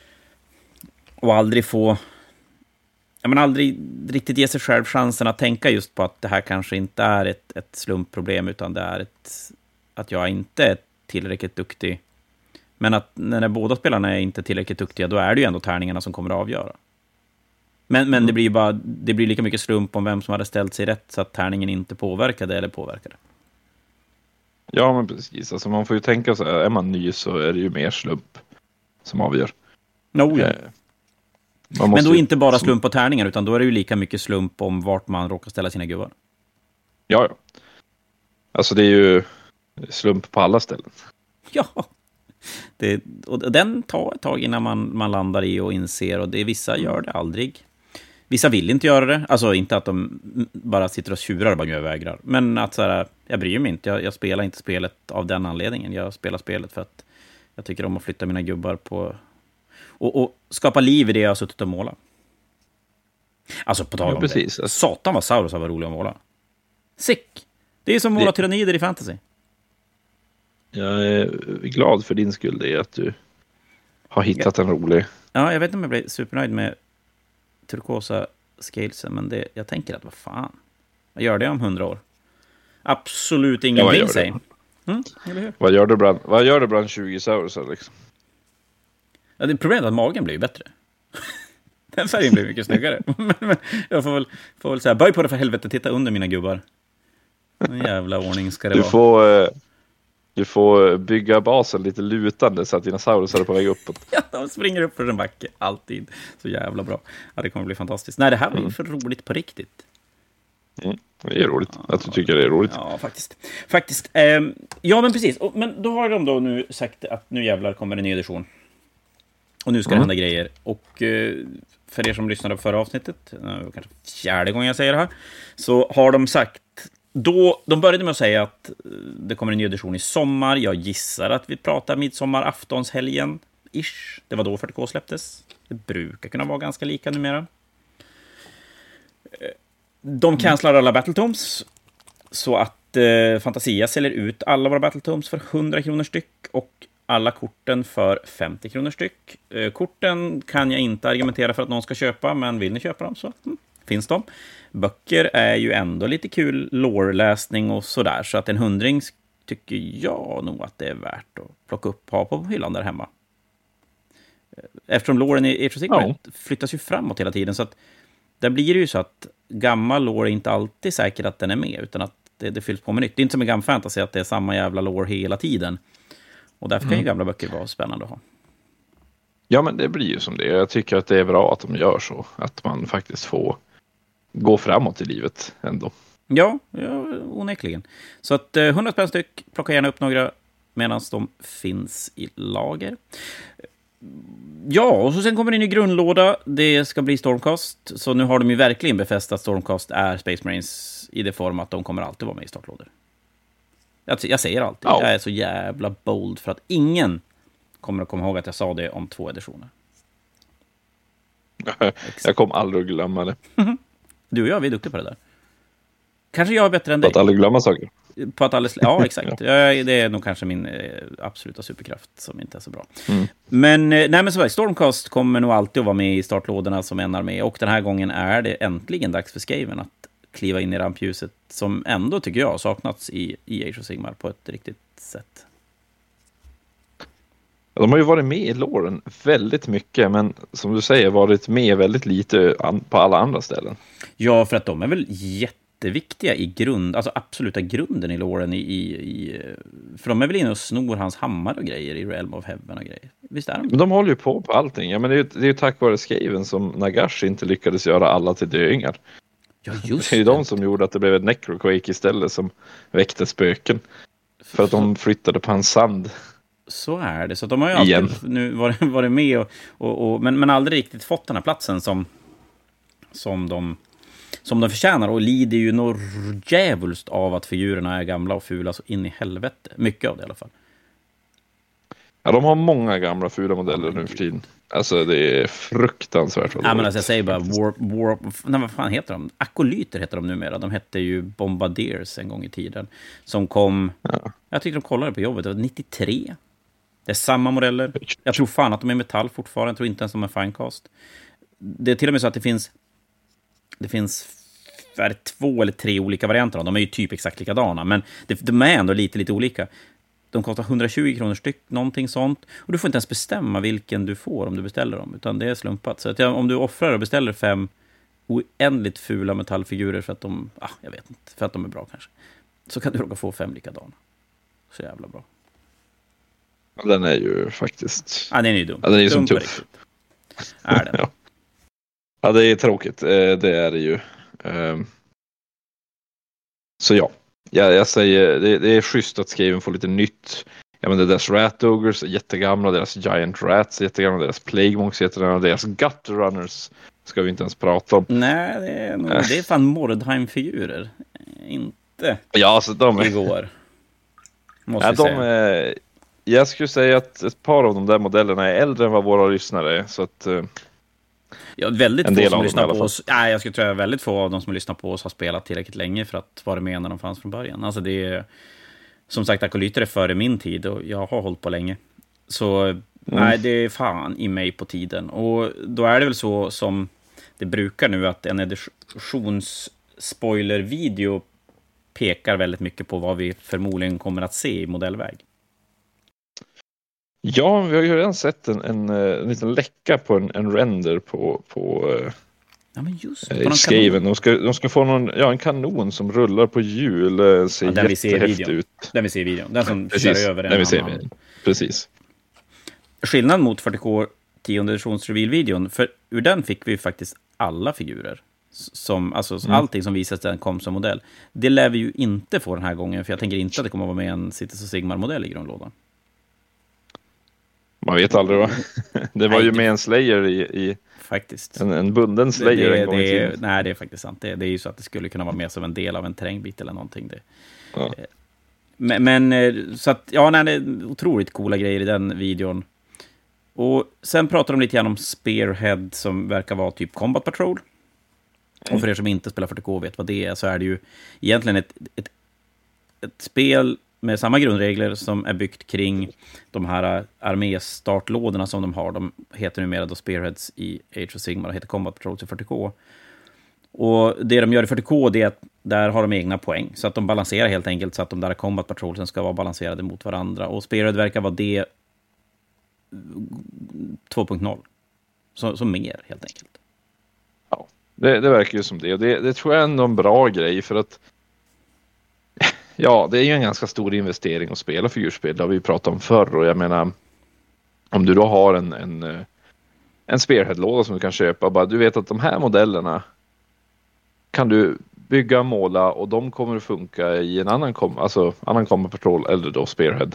Speaker 1: och aldrig får... Ja, men aldrig riktigt ge sig själv chansen att tänka just på att det här kanske inte är ett slumpproblem, utan det är att jag inte är tillräckligt duktig. Men att när båda spelarna är inte tillräckligt duktiga, då är det ju ändå tärningarna som kommer att avgöra. Men det blir lika mycket slump om vem som hade ställt sig rätt så att tärningen inte påverkade eller påverkade.
Speaker 2: Ja, men precis. Alltså man får ju tänka så här, är man ny så är det ju mer slump som avgör.
Speaker 1: No, ja. Men då inte bara slump på tärningar, utan då är det ju lika mycket slump om vart man råkar ställa sina gubbar.
Speaker 2: Ja. Alltså det är ju slump på alla ställen.
Speaker 1: Ja. Och den tar ett tag innan man landar i och inser, och vissa gör det aldrig. Vissa vill inte göra det. Alltså inte att de bara sitter och tjurar och bara jag vägrar. Men att så här, jag bryr mig inte. Jag spelar inte spelet av den anledningen. Jag spelar spelet för att jag tycker om att flytta mina gubbar på... Och skapa liv i det jag har suttit och målat. Alltså på tal om precis. Det. Satan vad Saurus var rolig att måla. Sick! Det är som måla tyrannider i fantasy.
Speaker 2: Jag är glad för din skull, det är att du har hittat en rolig.
Speaker 1: Ja, jag vet inte om jag blir supernöjd med turkosa scalesen, men jag tänker att vad fan. Jag gör det om 100 år. Absolut ingenting, säger.
Speaker 2: Vad gör du bland 20 Saurusar liksom?
Speaker 1: Ja, det är problemet att magen blir ju bättre. Den färgen blir mycket snyggare. Men jag får väl säga, böj på det för helvete, titta under mina gubbar. En jävla ordning ska det vara.
Speaker 2: Du får bygga basen lite lutande så att dina Saurusar är på väg uppåt.
Speaker 1: Ja, de springer upp för en backe, alltid. Så jävla bra. Ja, det kommer bli fantastiskt. Nej, det här var ju för roligt på riktigt.
Speaker 2: Det är roligt, att du tycker det är roligt.
Speaker 1: Ja, faktiskt. Ja, men precis. Men då har de då nu sagt att nu jävlar kommer en ny edition. Och nu ska det hända grejer. Och för er som lyssnade på förra avsnittet, kanske 4:e gången jag säger det här, så har de sagt, de började med att säga att det kommer en ny edition i sommar. Jag gissar att vi pratar midsommaraftonshelgen ish. Det var då 40K släpptes. Det brukar kunna vara ganska lika numera. De cancelar alla Battletomes så att Fantasia säljer ut alla våra Battletomes för 100 kronor styck och alla korten för 50 kronor styck. Korten kan jag inte argumentera för att någon ska köpa, men vill ni köpa dem så finns de. Böcker är ju ändå lite kul lore-läsning och sådär, så att en 100 tycker jag nog att det är värt att plocka upp och ha på hyllan där hemma. Eftersom loren i Age of Sigmar flyttas ju framåt hela tiden, så att där blir det ju så att gammal lore är inte alltid säkert att den är med, utan att det fylls på med nytt. Det är inte som i gammal fantasy att det är samma jävla lore hela tiden. Och därför kan ju gamla böcker vara spännande att ha.
Speaker 2: Ja, men det blir ju som det. Jag tycker att det är bra att de gör så. Att man faktiskt får gå framåt i livet ändå. Ja,
Speaker 1: onekligen. Så att 100 spänn styck, plocka gärna upp några medan de finns i lager. Ja, och så sen kommer det in i grundlåda. Det ska bli Stormcast. Så nu har de ju verkligen befäst att Stormcast är Space Marines i det form att de kommer alltid vara med i startlådor. Jag säger alltid. Ja. Jag är så jävla bold för att ingen kommer att komma ihåg att jag sa det om 2 editioner.
Speaker 2: Jag kommer aldrig att glömma det.
Speaker 1: Du och jag, vi är duktiga på det där. Kanske jag är bättre än dig.
Speaker 2: På att aldrig glömma saker.
Speaker 1: På att aldrig... Ja, exakt. Ja. Det är nog kanske min absoluta superkraft som inte är så bra. Men så Stormcast kommer nog alltid att vara med i startlådorna som en armé. Och den här gången är det äntligen dags för Skaven att kliva in i rampljuset som ändå, tycker jag, saknats i Age of Sigmar på ett riktigt sätt.
Speaker 2: De har ju varit med i låren väldigt mycket, men som du säger varit med väldigt lite på alla andra ställen.
Speaker 1: Ja, för att de är väl jätteviktiga i grund, alltså absoluta grunden i låren för de är väl inne och snor hans hammare och grejer i Realm of Heaven och grejer. Visst är de?
Speaker 2: Men de håller ju på allting. Ja, men det är ju tack vare Skaven som Nagash inte lyckades göra alla till döingar.
Speaker 1: Ja, just
Speaker 2: det är ju de som gjorde att det blev ett Necroquake istället som väckte spöken. För att de flyttade på hans sand.
Speaker 1: Så är det. Så de har ju alltid nu varit med men aldrig riktigt fått den här platsen som de förtjänar, och lider ju något djävulst av att figurerna är gamla och fula så in i helvete. Mycket av det i alla fall.
Speaker 2: Ja, de har många gamla fula modeller nu för tiden. Alltså det är fruktansvärt.
Speaker 1: Ja, men alltså, jag säger bara vad fan heter de? Akolyter heter de numera. De hette ju Bombardiers en gång i tiden. Som kom, jag tyckte de kollade på jobbet, det var 93. Det är samma modeller. Jag tror fan att de är metall fortfarande. Jag tror inte ens de är finecast. Det är till och med så att det finns 2 eller 3 olika varianter av dem. De är ju typ exakt likadana, men de är ändå lite olika. De kostar 120 kronor styck, någonting sånt. Och du får inte ens bestämma vilken du får om du beställer dem, utan det är slumpat. Så att om du offrar och beställer 5 oändligt fula metallfigurer för att jag vet inte, för att de är bra kanske, så kan du råka få 5 likadana. Så jävla bra.
Speaker 2: Ja, den är ju faktiskt...
Speaker 1: Ja, den är ju dum.
Speaker 2: Ja, den är ju som tuff.
Speaker 1: Är det?
Speaker 2: Ja, det är tråkigt. Det är det ju. Så ja. Jag säger, det är schysst att Skaven får lite nytt. Ja, men deras Rat Ogres är jättegamla, deras Giant Rats är jättegamla, deras Plague Monks är jättegamla, deras Gutter Runners ska vi inte ens prata om.
Speaker 1: Nej, det är fan Mordheim-figurer. Inte
Speaker 2: alltså de
Speaker 1: igår. Måste säga.
Speaker 2: Jag skulle säga att ett par av de där modellerna är äldre än vad våra lyssnare är, så att...
Speaker 1: Ja, väldigt få som lyssnar på oss. Nej, jag skulle tro att väldigt få av de som lyssnar på oss har spelat tillräckligt länge för att vara med när de fanns från början. Alltså det är, som sagt, Akolyter är före min tid och jag har hållit på länge. Så nej, det är fan i mig på tiden. Och då är det väl så som det brukar nu, att en editions-spoiler-video pekar väldigt mycket på vad vi förmodligen kommer att se i modellväg.
Speaker 2: Ja, vi har ju redan sett en liten läcka på en render på
Speaker 1: ja, men just
Speaker 2: Skaven. De ska få en kanon som rullar på hjul. Ser jättehäftigt ut.
Speaker 1: Den vi ser i videon. Den som kör över en annan.
Speaker 2: Precis.
Speaker 1: Skillnad mot 40K 10:e editions reveal-videon, för ur den fick vi faktiskt alla figurer. Allting som visas den kom som modell. Det lär vi ju inte få den här gången, för jag tänker inte att det kommer att vara med en Cities of Sigmar-modell i grundlådan.
Speaker 2: Man vet aldrig, va? Det var ju med en Slayer i
Speaker 1: faktiskt.
Speaker 2: En bunden Slayer en gång i tiden.
Speaker 1: Nej, det är faktiskt sant. Det är ju så att det skulle kunna vara med som en del av en terrängbit eller någonting.
Speaker 2: Ja.
Speaker 1: Men så att, ja, nej, det är otroligt coola grejer i den videon. Och sen pratar de lite grann om Spearhead, som verkar vara typ Combat Patrol. Och för er som inte spelar 40K och vet vad det är, så är det ju egentligen ett spel med samma grundregler som är byggt kring de här arméstartlådorna som de har. De heter numera då Spearheads i Age of Sigmar och heter Combat Patrols i 40K. Och det de gör i 40K, det är att där har de egna poäng. Så att de balanserar helt enkelt, så att de där Combat Patrolsen ska vara balanserade mot varandra. Och Spearhead verkar vara det 2.0. Så mer helt enkelt.
Speaker 2: Ja, det verkar ju som det. Och det tror jag är ändå en bra grej, för att ja, det är ju en ganska stor investering att spela figurspel. Det har vi pratat om förr, och jag menar, om du då har en Spearhead-låda som du kan köpa, bara du vet att de här modellerna kan du bygga och måla, och de kommer att funka i en annan Combat Patrol eller då Spearhead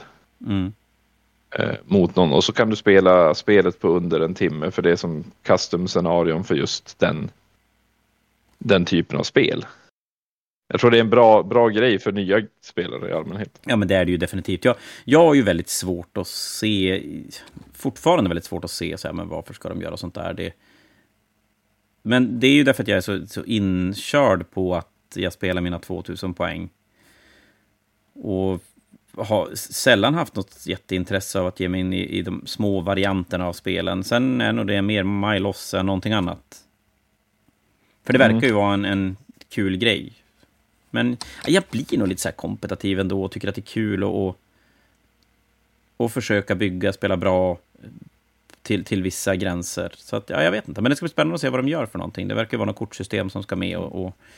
Speaker 2: mot någon, och så kan du spela spelet på under en timme, för det är som custom-scenarion för just den typen av spel. Jag tror det är en bra grej för nya spelare i allmänhet.
Speaker 1: Ja, men det är det ju definitivt. Jag har ju väldigt svårt att se, fortfarande väldigt svårt att se så här, men varför ska de göra sånt där? Men det är ju därför att jag är så inkörd på att jag spelar mina 2000 poäng. Och har sällan haft något jätteintresse av att ge mig in i de små varianterna av spelen. Sen är nog det mer My Loss än någonting annat. För det verkar ju vara en kul grej. Men jag blir nog lite så här kompetitiv ändå och tycker att det är kul och försöka spela bra till vissa gränser. Så att, ja, jag vet inte. Men det ska bli spännande att se vad de gör för någonting. Det verkar vara något kortsystem som ska med och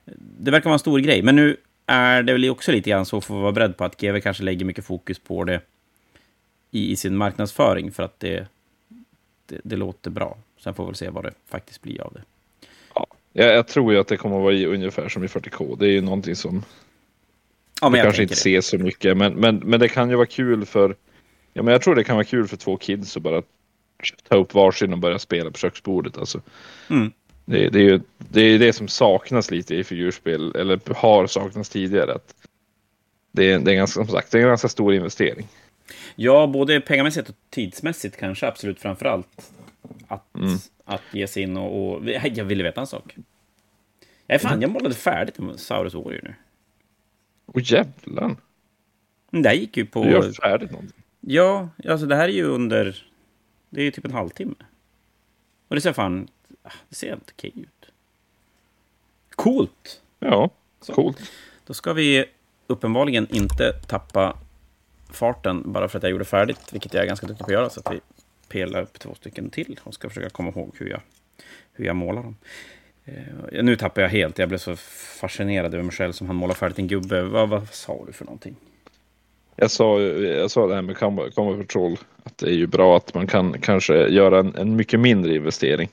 Speaker 1: det verkar vara en stor grej. Men nu är det väl också lite grann så för att vara beredd på att GW kanske lägger mycket fokus på det i sin marknadsföring för att det låter bra. Sen får vi väl se vad det faktiskt blir av det.
Speaker 2: Ja, jag tror ju att det kommer att vara ungefär som i 40K. Det är ju någonting som
Speaker 1: men
Speaker 2: jag kanske inte ser så mycket. Men det kan ju vara kul för... Ja, men jag tror det kan vara kul för 2 kids att bara ta upp varsin och börja spela på köksbordet. Alltså. Det är ju det som saknas lite i figurspel, eller har saknats tidigare. Att det är ganska, som sagt, det är en ganska stor investering.
Speaker 1: Ja, både pengamässigt och tidsmässigt kanske absolut framförallt att ge sig in och jag ville veta en sak. Jag målade färdigt med Saurus Warrior nu.
Speaker 2: Jävlar.
Speaker 1: Det här gick ju på...
Speaker 2: Du gör färdigt någonting.
Speaker 1: Ja, alltså det här är ju under... Det är ju typ en halvtimme. Och det ser fan... Det ser helt okej ut. Coolt!
Speaker 2: Ja, coolt.
Speaker 1: Då ska vi uppenbarligen inte tappa farten bara för att jag gjorde färdigt, vilket jag är ganska duktig på att göra, så att vi pelar upp 2 stycken till och ska försöka komma ihåg hur jag målar dem. Nu tappar jag helt. Jag blev så fascinerad över mig själv som han målar färdigt en gubbe. Vad sa du för någonting?
Speaker 2: Jag sa det här med Combat Patrol, att det är ju bra att man kan kanske göra en mycket mindre investering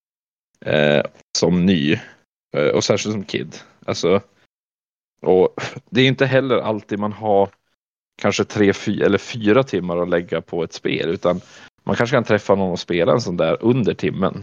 Speaker 2: som ny och särskilt som kid. Alltså, och det är inte heller alltid man har kanske 3 eller 4 timmar att lägga på ett spel, utan man kanske kan träffa någon och spela en sån där under timmen.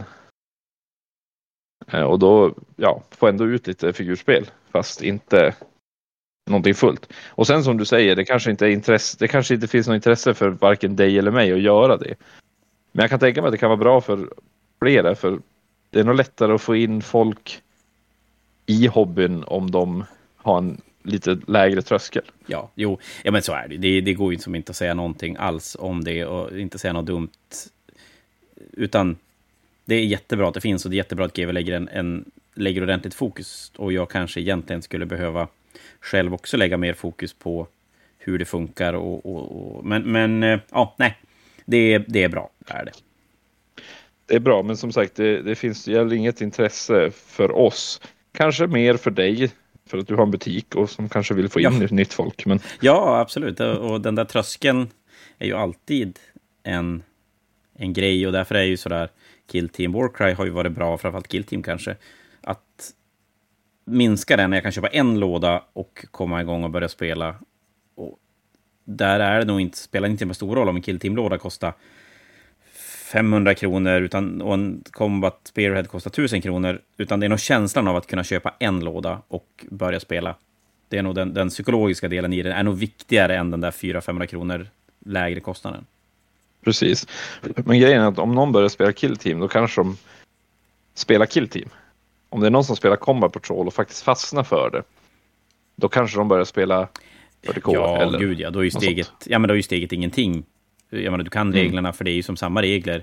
Speaker 2: Och då få ändå ut lite figurspel, fast inte någonting fullt. Och sen som du säger, det kanske inte finns något intresse för varken dig eller mig att göra det. Men jag kan tänka mig att det kan vara bra för flera, för det är nog lättare att få in folk i hobbyn om de har en lite lägre tröskel.
Speaker 1: Ja, men så är det. Det går ju som inte att säga någonting alls om det och inte säga något dumt. Utan det är jättebra att det finns och det är jättebra att GW lägger ordentligt fokus. Och jag kanske egentligen skulle behöva själv också lägga mer fokus på hur det funkar. Men det är bra. Det är det.
Speaker 2: Det är bra, men som sagt, det finns inget intresse för oss. Kanske mer för dig, för att du har en butik och som kanske vill få in nytt folk. Men...
Speaker 1: Ja, absolut. Och den där tröskeln är ju alltid en grej. Och därför är ju sådär, Kill Team Warcry har ju varit bra, framförallt Kill Team kanske, att minska den när jag kan köpa en låda och komma igång och börja spela. Och där är det nog inte, spelar inte med stor roll om en Kill Team-låda kostar 500 kronor och en Combat Spearhead kostar 1000 kronor, utan det är nog känslan av att kunna köpa en låda och börja spela. Det är nog den psykologiska delen i det är nog viktigare än den där 400-500 kronor lägre kostnaden.
Speaker 2: Precis. Men grejen är att om någon börjar spela Kill Team, då kanske de spelar Kill Team. Om det är någon som spelar Combat Patrol och faktiskt fastnar för det, då kanske de börjar spela 40K.
Speaker 1: Ja,
Speaker 2: eller
Speaker 1: gud ja. Då är ju steget ingenting. Jag menar, du kan reglerna, för det är ju som samma regler.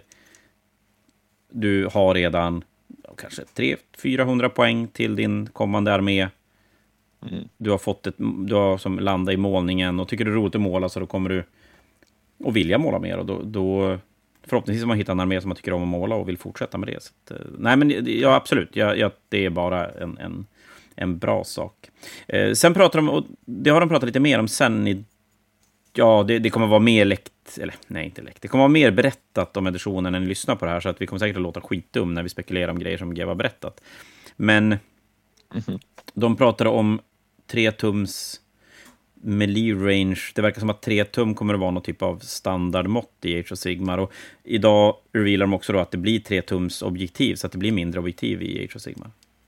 Speaker 1: Du har redan kanske 300-400 poäng till din kommande armé. Du har som landat i målningen och tycker det är roligt att måla, så då kommer du att vilja måla mer, och då förhoppningsvis har man hittat en armé som man tycker om att måla och vill fortsätta med det. Så att, nej, men ja, absolut. Det är bara en bra sak. Sen pratar de, och det har de pratat lite mer om sen det kommer vara mer det kommer vara mer berättat om editionen när ni lyssnar på det här, så att vi kommer säkert att låta skitdum när vi spekulerar om grejer som GW har berättat. Men de pratade om 3 tums melee range. Det verkar som att 3 tum kommer att vara någon typ av standardmått i Age of Sigmar, och idag revealar de också då att det blir 3 tums objektiv, så att det blir mindre objektiv i Age of Sigmar.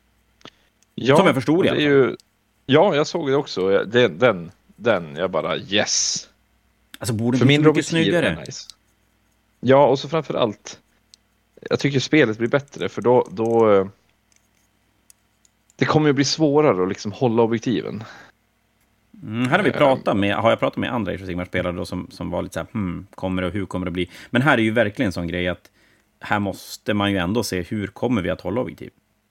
Speaker 2: Ja,
Speaker 1: som jag förstod det.
Speaker 2: Ja, jag såg det också. Jag bara yes.
Speaker 1: Alltså borde bli mycket snyggare.
Speaker 2: Nice. Ja, och så framförallt jag tycker spelet blir bättre, för då det kommer ju bli svårare att liksom hålla objektiven.
Speaker 1: Här har jag pratat med andra Age of Sigmar-spelare då som var lite så här, hur kommer det bli? Men här är ju verkligen en sån grej att här måste man ju ändå se hur kommer vi att hålla objektiv.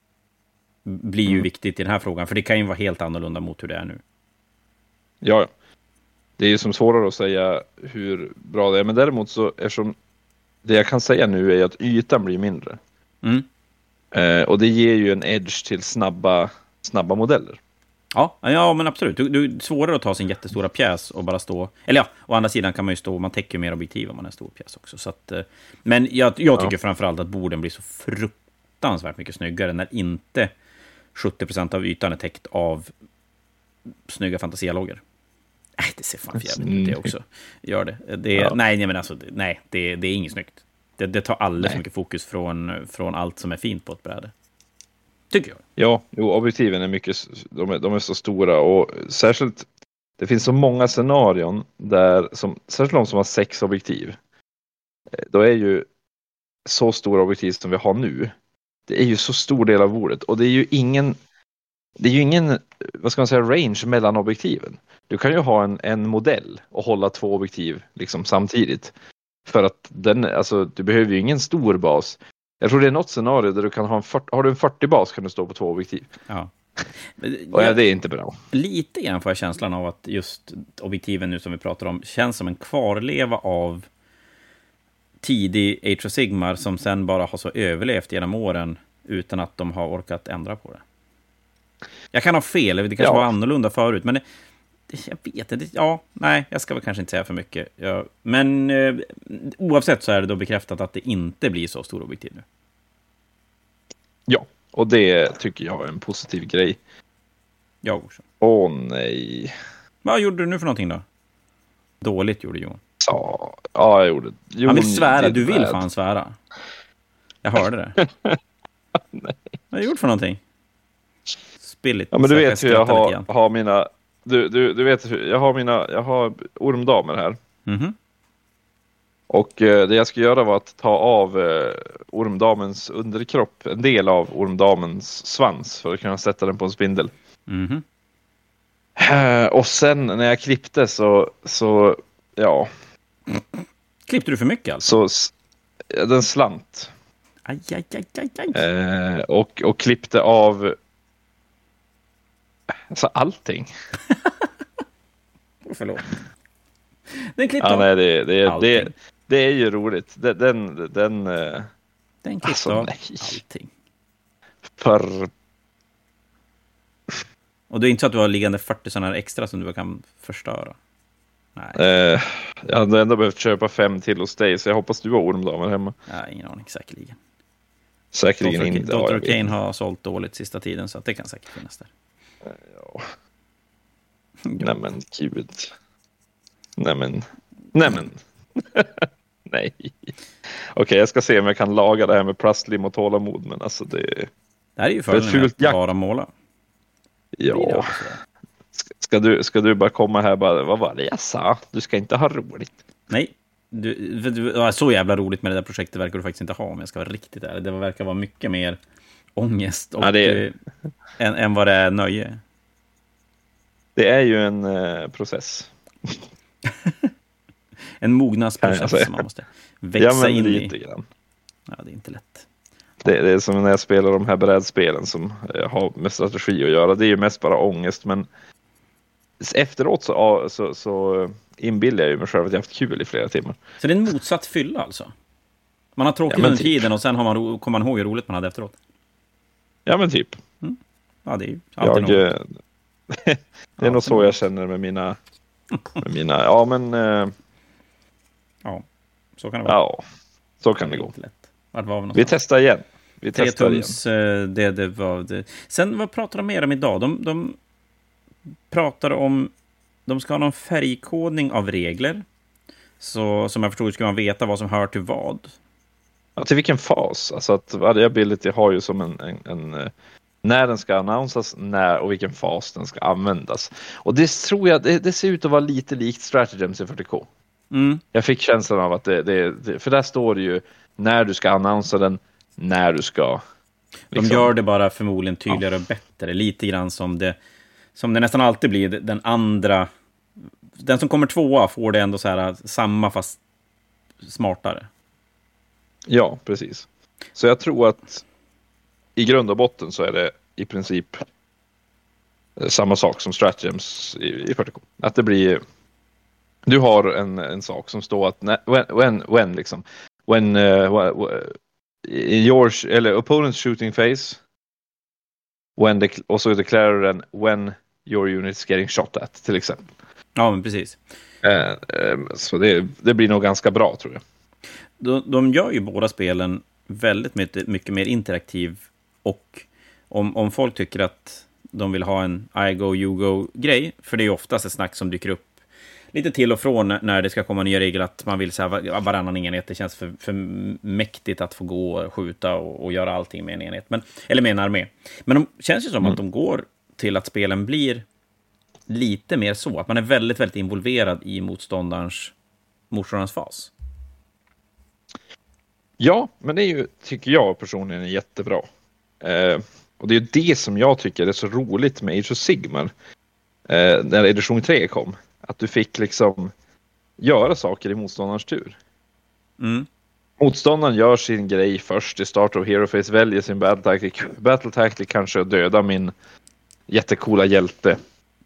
Speaker 1: Blir ju viktigt i den här frågan, för det kan ju vara helt annorlunda mot hur det är nu. Ja.
Speaker 2: Det är ju som svårare att säga hur bra det är, men däremot så, eftersom det jag kan säga nu är att ytan blir mindre. Och det ger ju en edge till snabba snabba modeller.
Speaker 1: Ja, men absolut. Det är svårare att ta sin jättestora pjäs och bara stå... Eller ja, å andra sidan kan man ju stå... Man täcker mer objektiv om man är en stor pjäs också. Så att, men jag tycker framförallt att borden blir så fruktansvärt mycket snyggare när inte 70% av ytan är täckt av snygga fantasialogger. Nej, det ser fan för jävligt ut det också. Gör det. Nej, men alltså, nej, det är inget snyggt. Det tar alldeles för mycket fokus från allt som är fint på ett bräde. Tycker jag.
Speaker 2: Ja, objektiven är mycket, de är så stora och särskilt, det finns så många scenarion där, särskilt de som har 6 objektiv, då är ju så stora objektiv som vi har nu, det är ju så stor del av bordet och det är ju ingen, vad ska man säga, range mellan objektiven. Du kan ju ha en modell och hålla 2 objektiv liksom samtidigt. För att du behöver ju ingen stor bas. Jag tror det är något scenario där du kan ha har du en 40 bas kan du stå på 2 objektiv.
Speaker 1: Ja.
Speaker 2: Och det är inte bra.
Speaker 1: Lite grann får jag känslan av att just objektiven nu som vi pratar om känns som en kvarleva av tidig Age of Sigmar som sen bara har så överlevt genom åren utan att de har orkat ändra på det. Jag kan ha fel, det kanske var annorlunda förut, men jag vet inte. Ja, nej, jag ska väl kanske inte säga för mycket. Men oavsett så är det då bekräftat att det inte blir så stor objektiv nu.
Speaker 2: Ja, och det tycker jag är en positiv grej.
Speaker 1: Jag också.
Speaker 2: Åh nej.
Speaker 1: Vad gjorde du nu för någonting då? Dåligt gjorde Jon.
Speaker 2: Ja, jag gjorde.
Speaker 1: Han vill svära, du vill fan svära. Jag hörde det.
Speaker 2: Nej.
Speaker 1: Vad har du gjort för någonting? Spilligt.
Speaker 2: Ja, men du vet hur jag har mina... Du vet hur jag har ormdamer här.
Speaker 1: Mhm.
Speaker 2: Och det jag ska göra var att ta av ormdamens underkropp, en del av ormdamens svans för att kunna sätta den på en spindel.
Speaker 1: Mhm.
Speaker 2: Och sen när jag klippte så ja.
Speaker 1: Klippte du för mycket alltså?
Speaker 2: Så den slant.
Speaker 1: Aj.
Speaker 2: Och klippte av alltså allting.
Speaker 1: Förlåt. Den klippte
Speaker 2: av. Nej, det är ju roligt. Den
Speaker 1: klippte
Speaker 2: alltså,
Speaker 1: av
Speaker 2: nej.
Speaker 1: allting.
Speaker 2: För...
Speaker 1: Och det är inte så att du har liggande 40 sådana här extra som du kan förstöra? Nej.
Speaker 2: Jag hade ändå behövt köpa 5 till hos dig, så jag hoppas du har ormdamer hemma.
Speaker 1: Ja, ingen aning, säkerligen.
Speaker 2: Säkerligen inte.
Speaker 1: Dr. Kane har sålt dåligt sista tiden, så att det kan säkert finnas där.
Speaker 2: Ja. Nämen, gud. Nämen. Nej. Okej, jag ska se om jag kan laga det här med plastlim och tålamod, men alltså det
Speaker 1: här är ju fördelen med att bara måla.
Speaker 2: Ja. Ska du bara komma här bara, vad var det jag sa? Du ska inte ha roligt.
Speaker 1: Nej, så jävla roligt med det där projektet verkar du faktiskt inte ha, om jag ska vara riktigt ärlig. Det verkar vara mycket mer ångest och, än vad det är nöje.
Speaker 2: Det är ju en process.
Speaker 1: En mognadsprocess som man måste växa in
Speaker 2: lite
Speaker 1: i.
Speaker 2: Grann.
Speaker 1: Ja, det är inte lätt.
Speaker 2: Det är som när jag spelar de här brädspelen som har med strategi att göra. Det är ju mest bara ångest, men efteråt så inbillar jag ju mig själv att jag haft kul i flera timmar.
Speaker 1: Så det är en motsatt fylla alltså? Man har tråkigt under tiden och sen kommer man ihåg hur roligt man hade efteråt?
Speaker 2: Ja, men typ.
Speaker 1: Mm. Ja, det är ju alltid något.
Speaker 2: Det är nog så jag känner med mina ja, men
Speaker 1: ja, så kan det vara.
Speaker 2: Ja, så kan det gå.
Speaker 1: Vi
Speaker 2: testar igen.
Speaker 1: Det var det. Sen vad pratar de mer om idag? De pratar om de ska ha någon färgkodning av regler. Så som jag förstod ska man veta vad som hör till vad. Ja,
Speaker 2: till vilken fas? Alltså att varje ability har ju som en när den ska annonsas, när och vilken fas den ska användas. Och det tror jag, det ser ut att vara lite likt Stratagems i 40K.
Speaker 1: Mm.
Speaker 2: Jag fick känslan av att det för där står det ju när du ska annonsa den, när du ska...
Speaker 1: Liksom. De gör det bara förmodligen tydligare och bättre. Lite grann som det nästan alltid blir. Den andra... Den som kommer tvåa får det ändå så här samma fast smartare. Ja,
Speaker 2: precis. Så jag tror att i grund och botten så är det i princip samma sak som Stratagems i 40K. Att det blir... Du har en sak som står att when liksom... When in your eller opponent's shooting phase, och så declarerar den when your unit is getting shot at, till exempel.
Speaker 1: Ja, men precis.
Speaker 2: Så det blir nog ganska bra, tror jag.
Speaker 1: De gör ju båda spelen väldigt mycket mer interaktiv, och om folk tycker att de vill ha en I go, you go-grej, för det är ju oftast ett snack som dyker upp lite till och från när det ska komma nya regler, att man vill säga varannan enhet, det känns för mäktigt att få gå och skjuta och göra allting med en enhet, eller med en armé. Men de känns ju som att de går till att spelen blir lite mer så, att man är väldigt, väldigt involverad i motståndarens fas. Ja,
Speaker 2: men det är ju, tycker jag personligen, är jättebra. Och det är det som jag tycker är så roligt med Age of Sigmar. När edition 3 kom. Att du fick liksom göra saker i motståndarens tur. Motståndaren gör sin grej först i start av Hero Phase, väljer sin battle tactic kanske att döda min jättekola hjälte.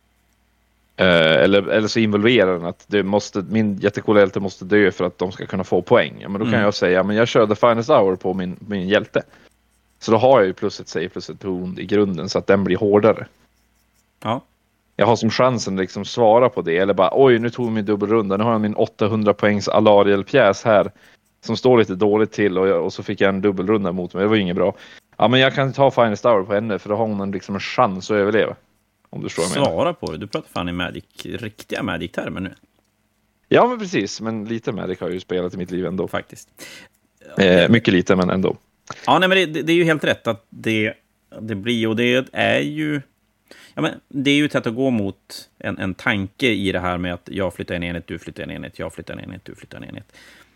Speaker 2: Eller så involverar den att min jättekola hjälte måste dö för att de ska kunna få poäng. Ja, men då kan jag säga, men jag kör The Finest Hour på min hjälte. Så då har jag ju plus ett save plus ett wound i grunden, så att den blir hårdare.
Speaker 1: Ja.
Speaker 2: Jag har som chansen liksom svara på det, eller bara oj, nu tog min dubbelrunda, nu har jag min 800 poängs Alariel-pjäs här som står lite dåligt till, och så fick jag en dubbelrunda mot mig, det var inget bra. Ja, men jag kan ta Finest Hour på henne, för då har hon liksom en chans att överleva. Om du förstår vad jag menar.
Speaker 1: Svara på det, du pratar fan i riktiga Magic-termer nu.
Speaker 2: Ja, men precis, men lite Magic har jag ju spelat i mitt liv ändå.
Speaker 1: Faktiskt.
Speaker 2: Mycket lite, men ändå.
Speaker 1: Ja, nej, men det är ju helt rätt att det blir, och det är ju... Ja, men det är ju ett sätt att gå mot en tanke i det här med att jag flyttar en enhet, du flyttar en enhet, jag flyttar en enhet, du flyttar en enhet.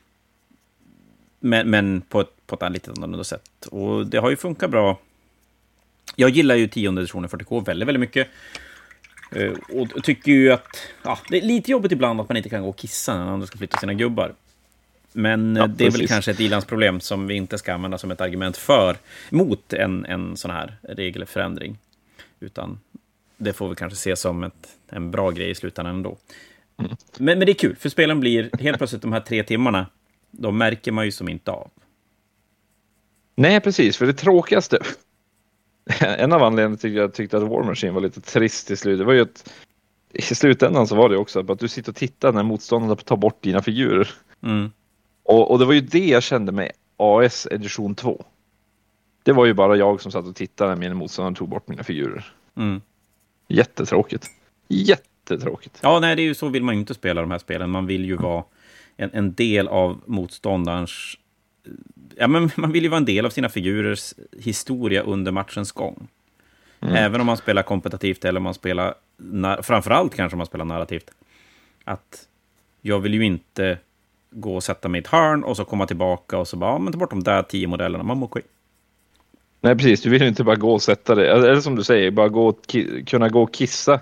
Speaker 1: Men på ett lite annorlunda sätt. Och det har ju funkat bra. Jag gillar ju 10:e editionen 40K väldigt, väldigt mycket. Och tycker ju att det är lite jobbigt ibland att man inte kan gå och kissa när andra ska flytta sina gubbar. Men det är väl kanske ett ilandsproblem som vi inte ska använda som ett argument mot en sån här regelförändring. Utan det får vi kanske se som en bra grej i slutändan ändå. Men det är kul, för spelen blir helt plötsligt de här 3 timmarna, de märker man ju som inte av.
Speaker 2: Nej, precis, för det tråkigaste... En av anledningarna till att jag tyckte att War Machine var lite trist i slutet, det var ju att i slutändan så var det också att du sitter och tittar när motståndarna tar bort dina figurer. Och det var ju det jag kände med AS edition 2. Det var ju bara jag som satt och tittade när mina motståndare tog bort mina figurer. Jättetråkigt.
Speaker 1: Ja, nej, det är ju så, vill man ju inte spela de här spelen. Man vill ju vara en del av motståndarens... Ja, men man vill ju vara en del av sina figurers historia under matchens gång. Även om man spelar kompetitivt eller om man spelar... Framförallt kanske om man spelar narrativt. Att jag vill ju inte gå och sätta mig i ett hörn och så komma tillbaka och så bara, men ta bort de där 10 modellerna, man må skit.
Speaker 2: Nej, precis. Du vill ju inte bara gå och sätta det. Eller som du säger, bara kunna gå och kissa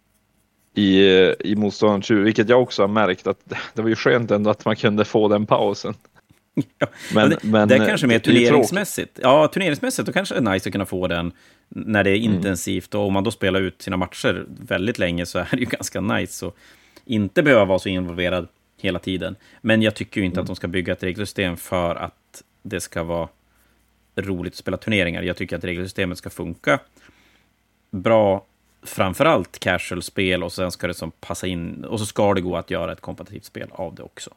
Speaker 2: i motståndarens tur. Vilket jag också har märkt att det var ju skönt ändå att man kunde få den pausen.
Speaker 1: Ja, men det är kanske mer turneringsmässigt. Ja, turneringsmässigt då kanske det är nice att kunna få den när det är intensivt. Och om man då spelar ut sina matcher väldigt länge så är det ju ganska nice att inte behöva vara så involverad hela tiden. Men jag tycker ju inte att de ska bygga ett regelsystem för att det ska vara roligt att spela turneringar. Jag tycker att regelsystemet ska funka bra, framförallt casual-spel, och sen ska det som passa in, och så ska det gå att göra ett kompetitivt spel av det också.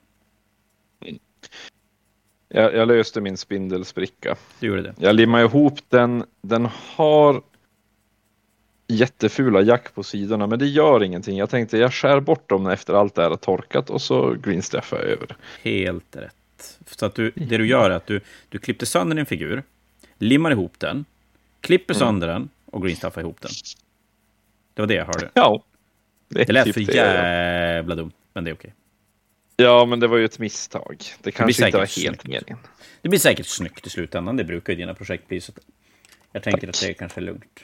Speaker 2: Jag löste min spindelspricka.
Speaker 1: Du gjorde det.
Speaker 2: Jag limmade ihop den. Den har jättefula jack på sidorna, men det gör ingenting. Jag tänkte jag skär bort dem efter allt det här har torkat och så greenstaffar jag över.
Speaker 1: Helt rätt. Så att det du gör är att du klippte sönder din figur, limmar ihop den, klipper sönder den och greenstaffar ihop den. Det var det jag hörde.
Speaker 2: Ja.
Speaker 1: Det lät typ för jävla dumt, men det är okej.
Speaker 2: Ja, men det var ju ett misstag. Det kanske inte var helt meningen.
Speaker 1: Det blir säkert snyggt i slutändan. Det brukar ju dina projekt bli. Så jag tänker att det är kanske lugnt.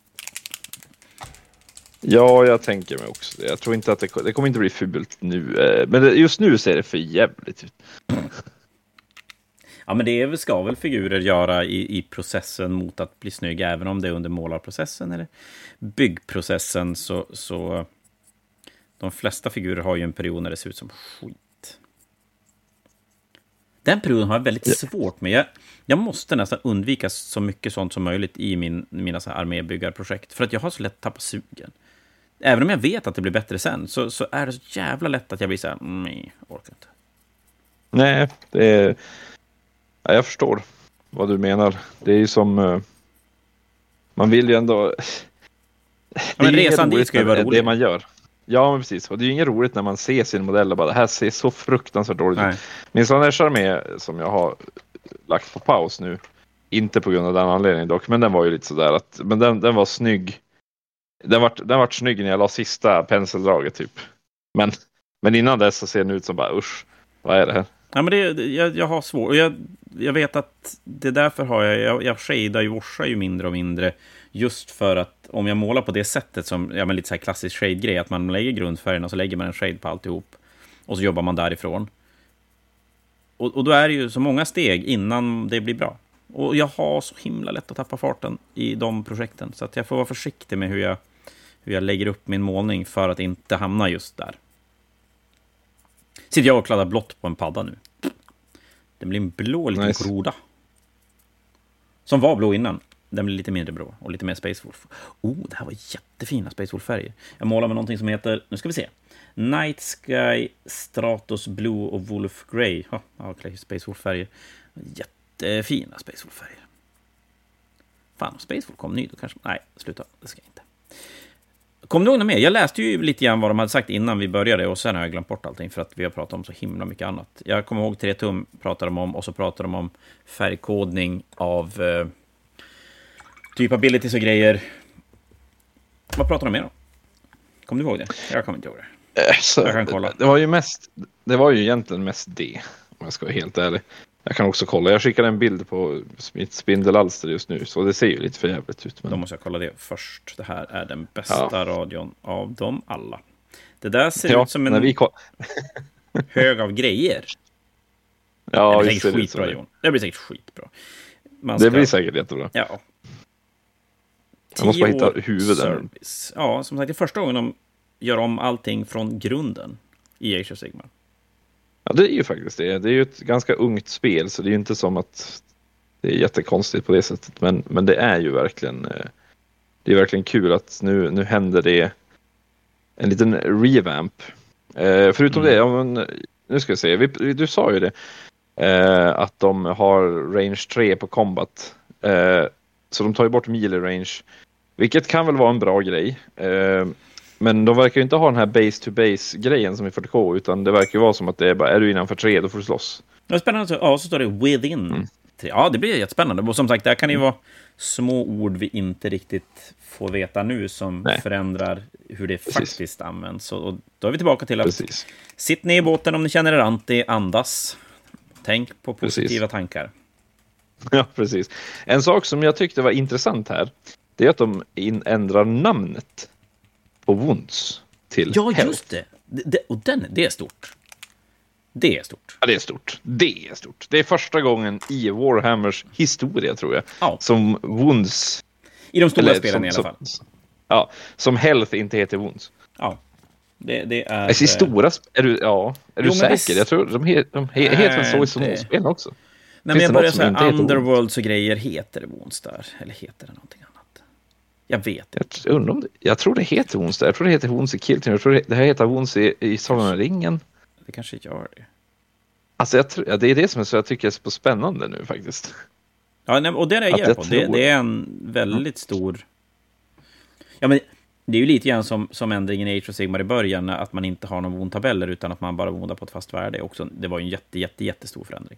Speaker 2: Ja, jag tänker mig också det. Jag tror inte att det kommer inte bli fult nu. Men just nu ser det för jävligt ut.
Speaker 1: Ja, men det ska väl figurer göra i processen mot att bli snygg. Även om det är under målarprocessen eller byggprocessen. Så de flesta figurer har ju en period när det ser ut som skit. Den perioden har jag väldigt svårt med. Jag måste nästan undvika så mycket sånt som möjligt i mina så här armébyggarprojekt. För att jag har så lätt tappat sugen. Även om jag vet att det blir bättre sen, så är det så jävla lätt att jag blir så här, nej, orkar inte.
Speaker 2: Nej, det är... Ja, jag förstår vad du menar. Det är ju som... Man vill ju ändå...
Speaker 1: Ja, men resan dit ska ju vara rolig.
Speaker 2: Det man gör. Ja, men precis. Och det är ju inget roligt när man ser sin modell och bara, det här ser så fruktansvärt dåligt ut. Min Slanesh-armé som jag har lagt på paus nu, inte på grund av den anledningen dock, men den var ju lite sådär att, men den var snygg. Den var snygg när jag la sista penseldraget typ. Men innan dess så ser den ut som bara, usch, vad är det här?
Speaker 1: Ja, men jag har svårt. Jag vet att det därför har jag shadar ju Warsa ju mindre och mindre. Just för att om jag målar på det sättet som, ja men lite så här klassisk shade-grej, att man lägger grundfärgen och så lägger man en shade på alltihop. Och så jobbar man därifrån. Och då är det ju så många steg innan det blir bra. Och jag har så himla lätt att tappa farten i de projekten. Så att jag får vara försiktig med hur jag lägger upp min målning för att inte hamna just där. Sitter jag och kladdar blått på en padda nu. Den blir en blå liten groda. Som var blå innan. Den blir lite mindre blå och lite mer Space Wolf. Det här var jättefina Space Wolf-färger. Jag målar med någonting som heter, nu ska vi se, Night Sky, Stratos Blue och Wolf Grey. Space Wolf-färger. Jättefina Space Wolf-färger. Fan, om Space Wolf kom ny då kanske... Nej, sluta, det ska jag inte. Kom du ihåg med? Jag läste ju lite grann vad de hade sagt innan vi började och sen har jag glömt bort allting för att vi har pratat om så himla mycket annat. Jag kommer ihåg 3 tum pratade de om och så pratade de om färgkodning av typ abilities och grejer. Vad pratar de mer om? Kommer du ihåg det? Jag kommer inte ihåg det. Jag kan kolla.
Speaker 2: Det var ju egentligen mest det, om jag ska vara helt ärlig. Jag kan också kolla. Jag skickade en bild på mitt spindelalster just nu, så det ser ju lite för jävligt ut. Men...
Speaker 1: Då måste jag kolla det först. Det här är den bästa radion av dem alla. Det där ser ut som en hög av grejer.
Speaker 2: Ja,
Speaker 1: det blir säkert skitbra, Jon. Det blir säkert skitbra.
Speaker 2: Det blir säkert jättebra.
Speaker 1: Ja.
Speaker 2: Jag måste bara hitta huvudet.
Speaker 1: Ja, som sagt, det är första gången de gör om allting från grunden i Age of Sigmar.
Speaker 2: Ja, det är ju faktiskt det. Det är ju ett ganska ungt spel, så det är ju inte som att det är jättekonstigt på det sättet. Men det är ju verkligen det är verkligen kul att nu händer det en liten revamp. Förutom det, nu ska jag se, du sa ju det, att de har range 3 på combat. Så de tar ju bort melee range, vilket kan väl vara en bra grej. Men de verkar ju inte ha den här base-to-base-grejen som i 40K, utan det verkar ju vara som att det är bara, är du innanför 3, då får du slåss.
Speaker 1: Det är spännande. Ja, så står det within 3. Ja, det blir jättespännande. Och som sagt, där kan det ju vara små ord vi inte riktigt får veta nu som förändrar hur det faktiskt används. Och då är vi tillbaka till att sitt ner i båten om ni känner er anti, andas. Tänk på positiva tankar.
Speaker 2: Ja, precis. En sak som jag tyckte var intressant här, det är att de ändrar namnet på Wounds till
Speaker 1: Hell. Just det. Och det är stort. Det är stort.
Speaker 2: Ja, det är stort. Det är första gången i Warhammers historia, tror jag, som Wounds...
Speaker 1: I de stora spelen i alla fall.
Speaker 2: Som Health inte heter Wounds.
Speaker 1: Ja. Det är...
Speaker 2: Alltså, i stora... Är du säker? Jag tror de heter väl så i småspel också.
Speaker 1: Nej, men jag börjar säga Underworlds och grejer, heter det Wounds där? Eller heter det någonting annat? Jag vet inte.
Speaker 2: Jag tror det heter Wounds där. Jag tror det heter Wounds i Kilton. Jag tror det här heter Wounds i Sagan om ringen.
Speaker 1: Det kanske gör det.
Speaker 2: Alltså det är det som jag tycker är så spännande nu faktiskt.
Speaker 1: Ja, och det reagerar jag på. Det är en väldigt stor... Ja, men det är ju lite grann som ändringen i Age of Sigmar i början, att man inte har någon wound-tabeller utan att man bara woundar på ett fast värde. Det var ju en jättestor förändring.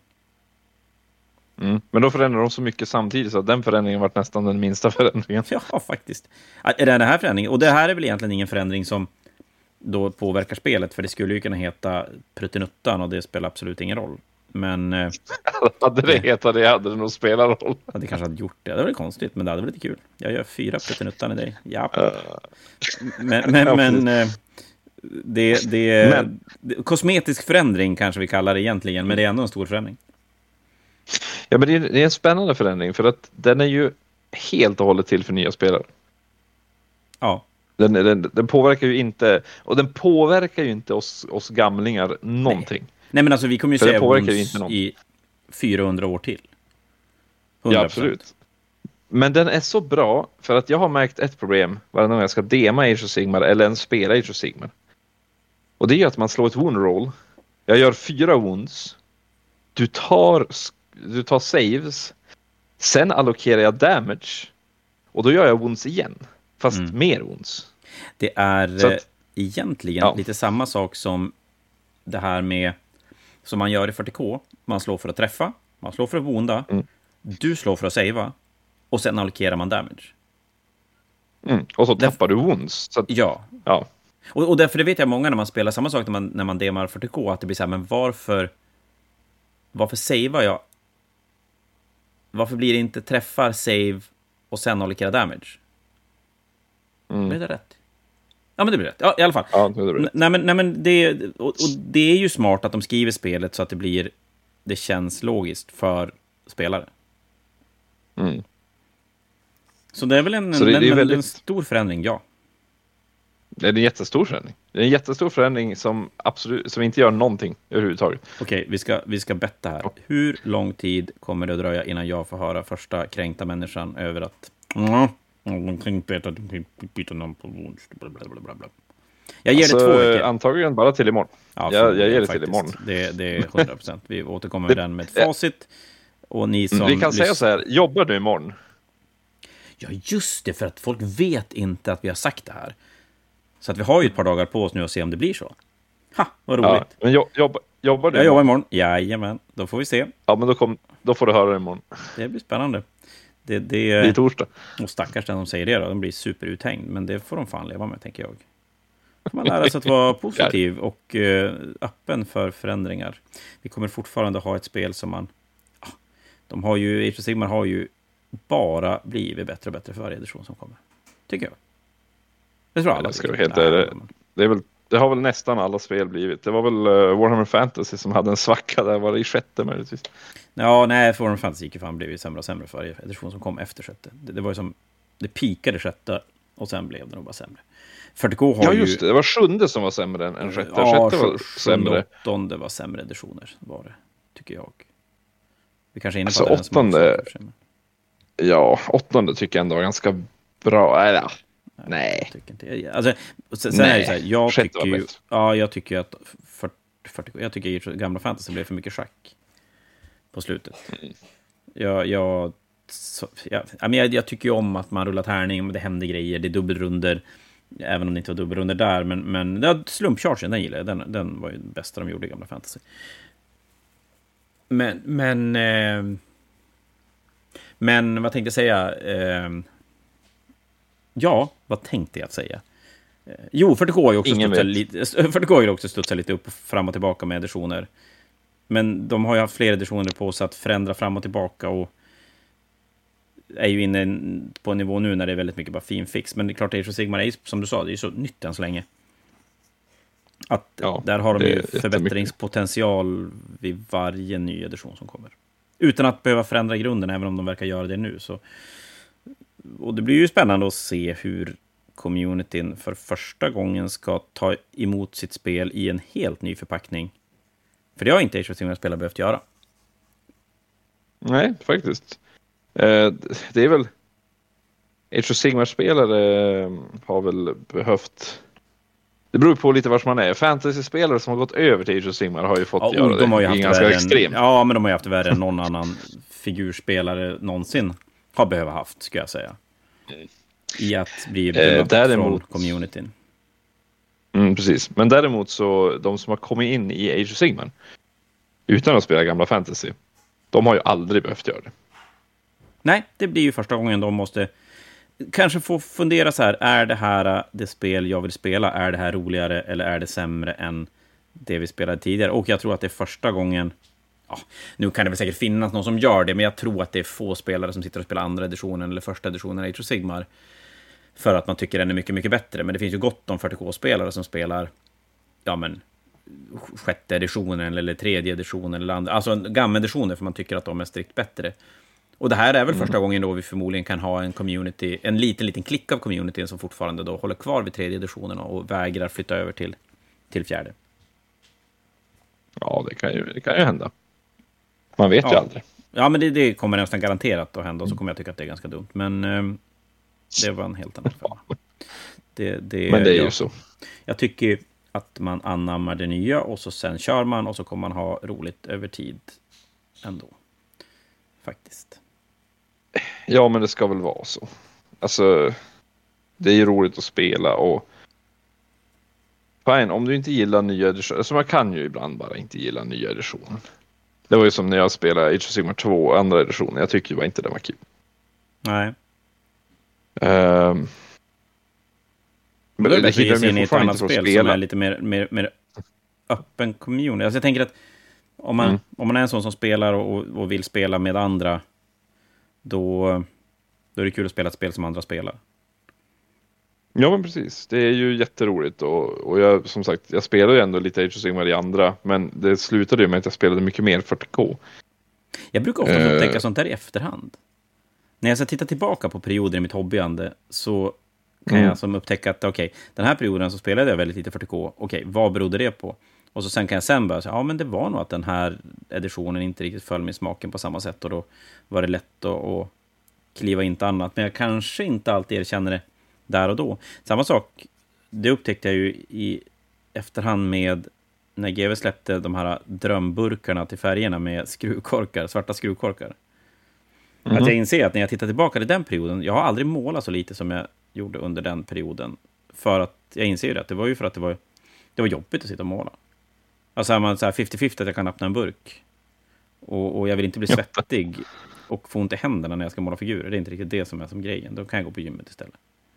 Speaker 2: Men då förändrar de så mycket samtidigt så att den förändringen var nästan den minsta förändringen.
Speaker 1: Ja, faktiskt. Är det den här förändringen? Och det här är väl egentligen ingen förändring som då påverkar spelet, för det skulle ju kunna heta Pruttenuttan och det spelar absolut ingen roll. Men...
Speaker 2: hade det hetat det hade det nog spelat roll.
Speaker 1: Ja, det kanske hade gjort det. Det var väl konstigt, men det hade varit lite kul. Jag gör 4 Pruttenuttan i dig. Ja. Men kosmetisk förändring kanske vi kallar det egentligen, men det är ändå en stor förändring.
Speaker 2: Ja, men det är en spännande förändring för att den är ju helt och hållet till för nya spelare.
Speaker 1: Ja.
Speaker 2: Den påverkar ju inte, och den påverkar ju inte oss gamlingar någonting.
Speaker 1: Nej, men alltså vi kommer ju säga Wounds 400 år till.
Speaker 2: 100%. Ja, absolut. Men den är så bra för att jag har märkt ett problem varje gång jag ska dema Age of Sigmar eller ens spela Age of Sigmar. Och det är att man slår ett wound roll. Jag gör 4 wounds. Du tar saves. Sen allokerar jag damage. Och då gör jag wounds igen. Fast mer wounds.
Speaker 1: Det är egentligen lite samma sak som det här med som man gör i 40K. Man slår för att träffa. Man slår för att wounda. Du slår för att savea. Och sen allokerar man damage.
Speaker 2: Och så tappar du wounds. Så att,
Speaker 1: ja. Och därför det vet jag många när man spelar samma sak när man demar 40K. Att det blir så här, men varför savear jag? Varför blir det inte träffar, save och sen allokera damage? Blir det rätt? Ja, men det blir rätt. Ja, i alla fall.
Speaker 2: Ja, det blir rätt.
Speaker 1: Nej, men det är ju smart att de skriver spelet så att det känns logiskt för spelare. Så det är väl en stor förändring, ja.
Speaker 2: Det är en jättestor förändring. Det är en jättestor förändring som inte gör någonting överhuvudtaget.
Speaker 1: Okej, vi ska betta här. Hur lång tid kommer det att dröja innan jag får höra första kränkta människan över att de kan byta namn på wounds. Jag ger det 2 veckor.
Speaker 2: Antagligen bara till imorgon.
Speaker 1: Ja,
Speaker 2: jag ger det till imorgon.
Speaker 1: Det är 100%. Vi återkommer med den med ett facit. Och ni som
Speaker 2: vi kan säga så här, jobbar du imorgon?
Speaker 1: Ja, just det, för att folk vet inte att vi har sagt det här. Så att vi har ju ett par dagar på oss nu att se om det blir så. Ha, vad roligt.
Speaker 2: Ja, men jobbar du?
Speaker 1: Jag jobbar imorgon. Jajamän, då får vi se.
Speaker 2: Ja, men då får du höra det imorgon.
Speaker 1: Det blir spännande.
Speaker 2: Det är torsdag.
Speaker 1: Och stackars den som säger det då, den blir superuthängd. Men det får de fan leva med, tänker jag. Man lär sig att vara positiv och öppen för förändringar. Vi kommer fortfarande ha ett spel som man... Age of Sigmar har ju bara blivit bättre och bättre för varje edition som kommer. Tycker jag. Det tror alla.
Speaker 2: Det har väl nästan alla spel blivit. Det var väl Warhammer Fantasy som hade en svacka där, var det i 6:e möjligtvis.
Speaker 1: Ja, nej, för Warhammer Fantasy gick ju fan blivit sämre och sämre för varje edition som kom efter 6:e. Det var ju som, det pikade 6:e och sen blev det nog bara sämre. 40K har
Speaker 2: just det var 7:e som var sämre än 6:e.
Speaker 1: Ja,
Speaker 2: 6:e var sämre.
Speaker 1: 8:e var sämre editioner, var det, tycker jag. Vi kanske är inne
Speaker 2: på
Speaker 1: alltså,
Speaker 2: den 8:e. Ja, 8:e tycker jag ändå var ganska bra. Nej.
Speaker 1: Jag tycker inte. Alltså, sen är det så här, jag tycker att 40, jag tycker gamla fantasy blev för mycket schack på slutet. Jag tycker ju om att man rullar tärning, men det händer grejer, det är dubbelrunder, även om det inte var dubbelrunder där, men slumpchargen, den gillar jag, den var ju den bästa de gjorde i gamla fantasy. Men vad tänkte jag säga? Vad tänkte jag att säga? Jo, 40K har ju också studsat lite upp fram och tillbaka med editioner. Men de har ju haft fler editioner på sig att förändra fram och tillbaka och är ju inne på en nivå nu när det är väldigt mycket bara fin fix. Men det är klart, Age of Sigmar är, som du sa, det är så nytt än så länge. Att där har de ju förbättringspotential vid varje ny edition som kommer. Utan att behöva förändra grunden, även om de verkar göra det nu. Så. Och det blir ju spännande att se hur communityn för första gången ska ta emot sitt spel i en helt ny förpackning. För det har inte Age of Sigmar-spelare behövt göra.
Speaker 2: Nej, faktiskt. Det är väl... Age of Sigmar-spelare har väl behövt... Det beror på lite vars man är. Fantasy-spelare som har gått över till Age of Sigmar har ju fått göra
Speaker 1: de har ju
Speaker 2: det.
Speaker 1: Haft ganska extremt. Ja, men de har ju haft värre än någon annan figurspelare någonsin har behövt haft, ska jag säga. I att bli från communityn.
Speaker 2: Precis. Men däremot så, de som har kommit in i Age of Sigmar utan att spela gamla fantasy, de har ju aldrig behövt göra det.
Speaker 1: Nej, det blir ju första gången de måste kanske få fundera så här, är det här det spel jag vill spela? Är det här roligare eller är det sämre än det vi spelade tidigare? Och jag tror att det är första gången, nu kan det väl säkert finnas någon som gör det, men jag tror att det är få spelare som sitter och spelar andra editionen eller första editionen Age of Sigmar för att man tycker den är mycket, mycket bättre. Men det finns ju gott om 40K-spelare som spelar sjätte editionen eller tredje editionen eller andra, alltså gamla editioner, för man tycker att de är strikt bättre. Och det här är väl första gången då vi förmodligen kan ha en community, en liten klick av communityn som fortfarande då håller kvar vid tredje editionen och vägrar flytta över till fjärde.
Speaker 2: Ja, det kan ju hända. Man vet ju aldrig.
Speaker 1: Ja, men det kommer nästan garanterat att hända, och så kommer jag tycka att det är ganska dumt. Men det var en helt annan fråga.
Speaker 2: Men det är ju så.
Speaker 1: Jag tycker att man anammar det nya, och så sen kör man, och så kommer man ha roligt över tid ändå. Faktiskt.
Speaker 2: Ja, men det ska väl vara så. Alltså, det är ju roligt att spela, och fine, om du inte gillar nya editioner, alltså man kan ju ibland bara inte gilla nya editionen. Det var ju som när jag spelade Age of Sigmar 2, andra editionen. Jag tycker ju bara inte det var kul.
Speaker 1: Nej.
Speaker 2: Men
Speaker 1: det är bättre att ge sig in i ett annat spel som är lite mer öppen community. Alltså jag tänker att om man är en sån som spelar och vill spela med andra, då är det kul att spela ett spel som andra spelar.
Speaker 2: Ja, men precis. Det är ju jätteroligt, och jag, som sagt, jag spelade ju ändå lite Age of Sigmar i andra, men det slutade ju med att jag spelade mycket mer 40K.
Speaker 1: Jag brukar ofta upptäcka sånt där i efterhand. När jag ska titta tillbaka på perioder i mitt hobbyande, så kan jag som upptäcka att okej, den här perioden så spelade jag väldigt lite 40K. Okej, vad berodde det på? Och så sen kan jag börja säga, ja, men det var nog att den här editionen inte riktigt föll med smaken på samma sätt, och då var det lätt att kliva in till annat. Men jag kanske inte alltid erkänner det där och då. Samma sak, det upptäckte jag ju i efterhand med när GW släppte de här drömburkarna till färgerna med skruvkorkar, svarta skruvkorkar. Att jag inser att när jag tittar tillbaka till den perioden, jag har aldrig målat så lite som jag gjorde under den perioden. För att jag inser ju det, att det var ju för att det var jobbigt att sitta och måla. Alltså man så här 50-50 att jag kan öppna en burk. Och jag vill inte bli svettig och få ont i händerna när jag ska måla figurer. Det är inte riktigt det som är som grejen. Då kan jag gå på gymmet istället.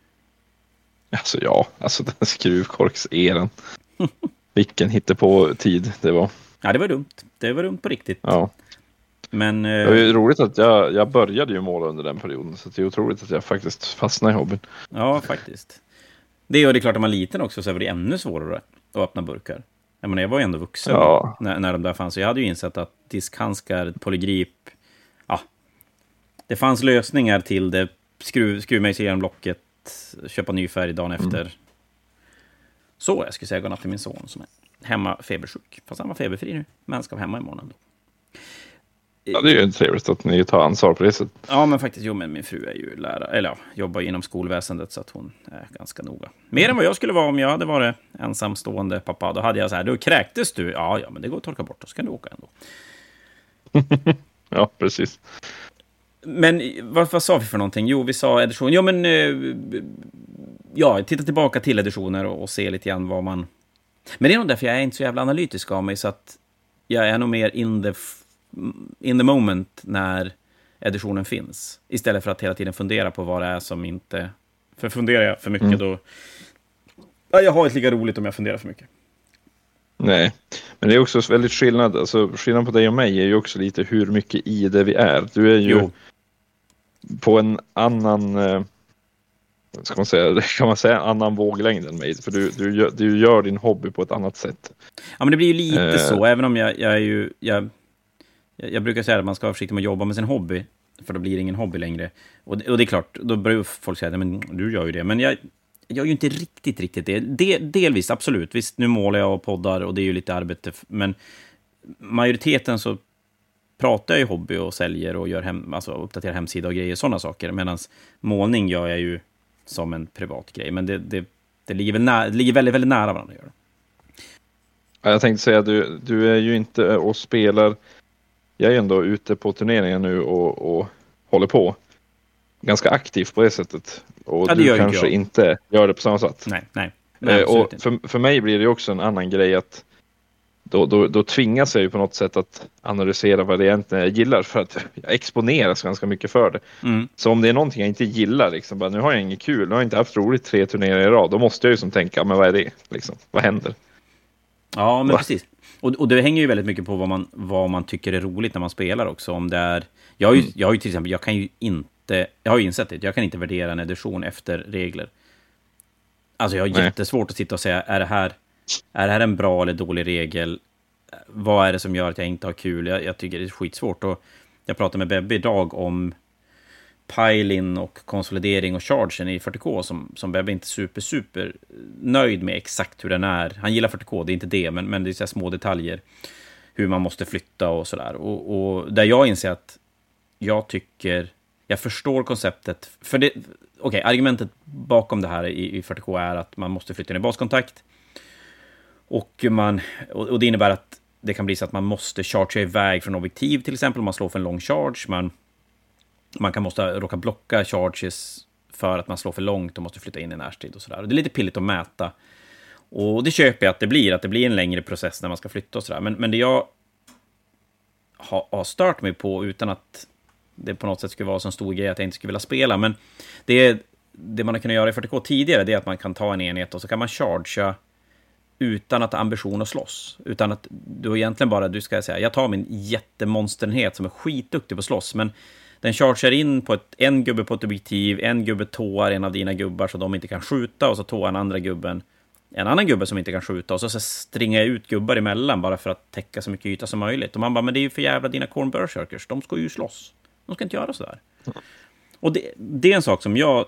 Speaker 2: Alltså den skruvkorkseran. Vilken hittepå-tid det var.
Speaker 1: Ja, det var dumt. Det var dumt på riktigt.
Speaker 2: Ja.
Speaker 1: Men,
Speaker 2: det var ju roligt att jag började ju måla under den perioden, så det är otroligt att jag faktiskt fastnade i hobbyn.
Speaker 1: Ja, faktiskt. Det är klart att man är liten också, så var det ännu svårare att öppna burkar. Jag var ju ändå vuxen när de där fanns. Så jag hade ju insett att diskhandskar, polygrip, det fanns lösningar till det. Skruvmejsel genom locket, köpa ny färg dagen efter. Så jag skulle säga godnatt till min son som är hemma febersjuk. Fast han var feberfri nu, men ska vara hemma imorgon då.
Speaker 2: Ja, det är ju trevligt att ni tar ansvar på det sättet.
Speaker 1: Ja, men faktiskt, men min fru är ju lärare, eller jobbar inom skolväsendet, så att hon är ganska noga. Mer än vad jag skulle vara om jag hade varit ensamstående pappa. Då hade jag så här, då kräktes du. Ja, men det går att torka bort, då ska du åka ändå.
Speaker 2: Ja, precis.
Speaker 1: Men vad sa vi för någonting? Jo, vi sa edition. Ja, men titta tillbaka till editioner och se lite grann vad man... Men det är nog därför jag är inte så jävla analytisk av mig, så att jag är nog mer in the moment när editionen finns, istället för att hela tiden fundera på vad det är som inte... För funderar jag för mycket då... Ja, jag har inte lika roligt om jag funderar för mycket.
Speaker 2: Nej, men det är också väldigt skillnad. Alltså, skillnad på dig och mig är ju också lite hur mycket i det vi är. Du är ju på en annan... kan man säga annan våglängd än mig, för du gör din hobby på ett annat sätt.
Speaker 1: Ja, men det blir ju lite så, även om jag brukar säga att man ska vara försiktig med att jobba med sin hobby, för då blir det ingen hobby längre. Och det är klart, då börjar folk säga, men du gör ju det. Men jag gör ju inte riktigt det. Delvis, absolut. Visst, nu målar jag och poddar, och det är ju lite arbete. Men majoriteten så pratar jag ju hobby och säljer och gör uppdaterar hemsida och grejer, sådana saker. Medan målning gör jag ju som en privat grej. Men det ligger väldigt, väldigt nära varandra att göra.
Speaker 2: Jag tänkte säga att du är ju inte och spelar. Jag är ändå ute på turneringar nu och håller på ganska aktivt på det sättet. Och du kanske inte gör det på samma sätt.
Speaker 1: Nej,
Speaker 2: och för mig blir det också en annan grej att då tvingas jag ju på något sätt att analysera vad det egentligen jag gillar, för att jag exponeras ganska mycket för det. Så om det är någonting jag inte gillar, liksom, bara, nu har jag inget kul, nu har jag inte haft roligt 3 turneringar i rad, då måste jag ju som tänka, men vad är det? Liksom, vad händer?
Speaker 1: Ja, men precis. Och det hänger ju väldigt mycket på vad man tycker är roligt när man spelar också. Om det är, jag har ju till exempel, jag har ju insett det, jag kan inte värdera en edition efter regler. Alltså jag har jättesvårt att sitta och säga, är det här en bra eller dålig regel? Vad är det som gör att jag inte har kul? Jag tycker det är skitsvårt. Och jag pratade med Bebbe idag om pile-in och konsolidering och chargen i 40K som Bebbe inte är super nöjd med exakt hur den är. Han gillar 40K, det är inte det, men det är så här små detaljer. hur man måste flytta och sådär. Och där jag inser att jag förstår konceptet. För det, argumentet bakom det här i 40K är att man måste flytta in i baskontakt. Och det innebär att det kan bli så att man måste chargea iväg från objektiv, till exempel om man slår för en lång charge. Man kan måste råka blocka charges för att man slår för långt och måste flytta in i närstrid och sådär. Det är lite pilligt att mäta. Och det köper jag att det blir en längre process när man ska flytta och sådär. Men det jag har stört mig på, utan att det på något sätt skulle vara så en stor grej att jag inte skulle vilja spela, men det man har kunnat göra i 40K tidigare, det är att man kan ta en enhet och så kan man chargea utan att ha ambition att slåss. Utan att du egentligen bara, du ska säga, jag tar min jättemonsterenhet som är skitduktig på att slåss, men den chargear in på en gubbe på ett objektiv, en gubbe tåar en av dina gubbar så de inte kan skjuta, och så tåar en annan gubbe som inte kan skjuta, och så stringar jag ut gubbar emellan bara för att täcka så mycket yta som möjligt. Och man bara, men det är ju för jävla dina Khorne Berserkers, de ska ju slåss. De ska inte göra sådär. Och det är en sak som jag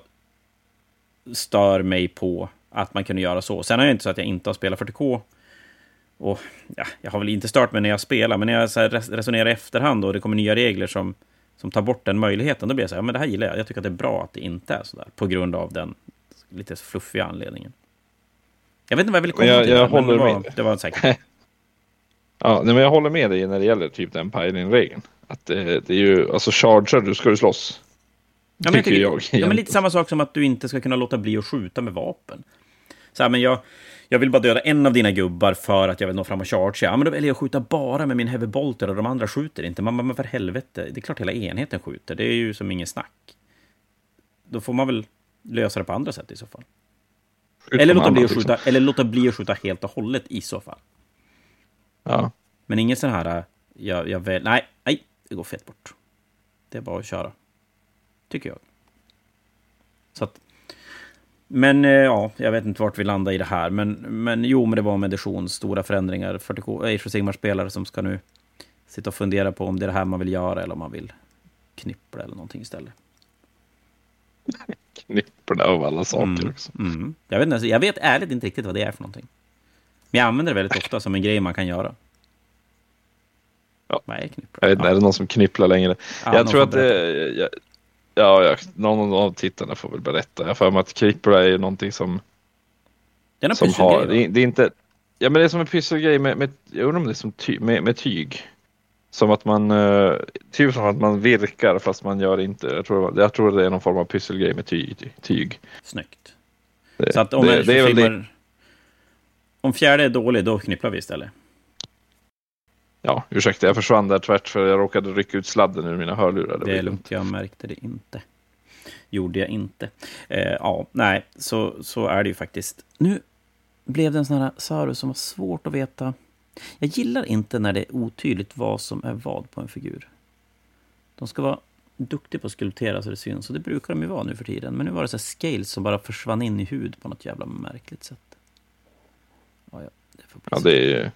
Speaker 1: stör mig på, att man kunde göra så. Sen är det inte så att jag inte har spelat 40K. Och ja, jag har väl inte stört mig när jag spelar, men när jag så här resonerar i efterhand och det kommer nya regler som tar bort den möjligheten, då blir jag så här, men det här gillar jag. Jag tycker att det är bra att det inte är så där, på grund av den lite fluffiga anledningen. Jag vet inte vad jag vill komma till.
Speaker 2: Jag håller med.
Speaker 1: Det var säkert.
Speaker 2: Ja, men jag håller med dig när det gäller typ den piling-regeln. Att det är ju, alltså charger, du ska ju slåss.
Speaker 1: Ja, men lite samma sak som att du inte ska kunna låta bli att skjuta med vapen. Så här, men jag vill bara döda en av dina gubbar för att jag vill nå fram och charge. Ja, men då väljer jag att skjuta bara med min heavy bolter och de andra skjuter inte. Men för helvete, det är klart hela enheten skjuter. Det är ju som ingen snack. Då får man väl lösa det på andra sätt i så fall. Eller låta bli att skjuta helt och hållet i så fall.
Speaker 2: Ja.
Speaker 1: Men ingen sån här, nej, det går fett bort. Det är bara att köra. Tycker jag. Så att, men ja, jag vet inte vart vi landar i det här. Men det var med edition, stora förändringar. 40K, Age of Sigmar-spelare som ska nu sitta och fundera på om det är det här man vill göra eller om man vill knippla eller någonting istället.
Speaker 2: Knippla av alla saker också.
Speaker 1: Jag vet ärligt inte riktigt vad det är för någonting. Men jag använder det väldigt ofta som en grej man kan göra.
Speaker 2: Ja.
Speaker 1: Vad är knippla?
Speaker 2: Jag vet inte, är det någon som knipplar längre?
Speaker 1: Ja,
Speaker 2: jag tror att någon av tittarna får väl berätta. Jag får med att knippla är någonting som har, det är inte, ja, men det är som en pysselgrej med jag undrar om det är som med tyg. Som att man typ som att man virkar fast man gör inte. Jag tror det är någon form av pysselgrej med tyg.
Speaker 1: Snyggt. Så att om fjärde är dålig, då knipplar vi istället.
Speaker 2: Ja, ursäkta, jag försvann där tvärt för jag råkade rycka ut sladden ur mina hörlurar.
Speaker 1: Det är lugnt, jag märkte det inte. Gjorde jag inte. Så är det ju faktiskt. Nu blev det en sån här Saru som var svårt att veta. Jag gillar inte när det är otydligt vad som är vad på en figur. De ska vara duktiga på att skulptera så det syns. Och det brukar de ju vara nu för tiden. Men nu var det så här scales som bara försvann in i hud på något jävla märkligt sätt.
Speaker 2: Det är ju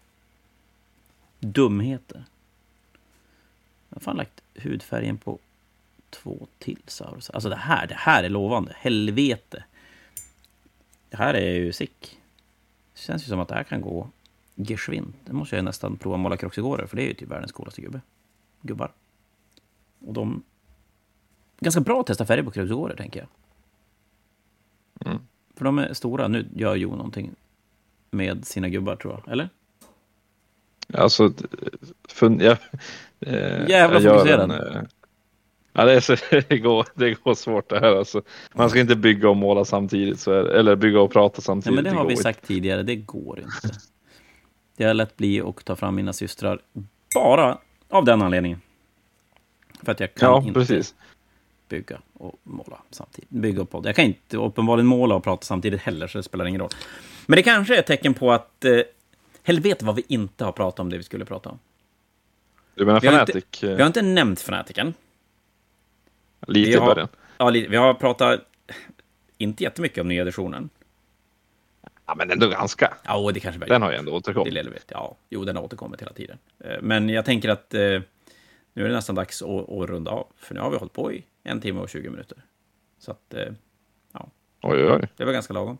Speaker 1: dumheter. Jag har fan lagt hudfärgen på 2 till Saurus. Alltså det här är lovande. Helvete. Det här är ju sick. Det känns ju som att det här kan gå geschwint. Det måste jag nästan prova att måla kroxigårer, för det är ju typ världens coolaste gubbar. Och de ganska bra att testa färg på kroxigårer, tänker jag. För de är stora. Nu gör ju någonting med sina gubbar, tror jag. Eller?
Speaker 2: Alltså,
Speaker 1: jävla fokuserad.
Speaker 2: Ja, det går svårt det här. Alltså, man ska inte bygga och måla samtidigt. Eller bygga och prata samtidigt.
Speaker 1: Ja, men det har vi sagt tidigare. Det går inte. Det har lätt bli att ta fram mina systrar bara av den anledningen. För att jag kan inte bygga och måla samtidigt. Bygga och podda. Jag kan inte uppenbarligen måla och prata samtidigt heller, så det spelar ingen roll. Men det kanske är ett tecken på att helvete vad vi inte har pratat om det vi skulle prata om.
Speaker 2: Du menar Fnatic?
Speaker 1: Vi har inte nämnt Fnaticen.
Speaker 2: Lite i början.
Speaker 1: Ja, vi har pratat inte jättemycket om nya editionen.
Speaker 2: Ja, men ändå ganska.
Speaker 1: Ja, det kanske
Speaker 2: den har ju ändå återkommit.
Speaker 1: Den har återkommit hela tiden. Men jag tänker att nu är det nästan dags att runda av. För nu har vi hållit på i 1 timme och 20 minuter. Så att,
Speaker 2: Oj.
Speaker 1: Det var ganska lagom.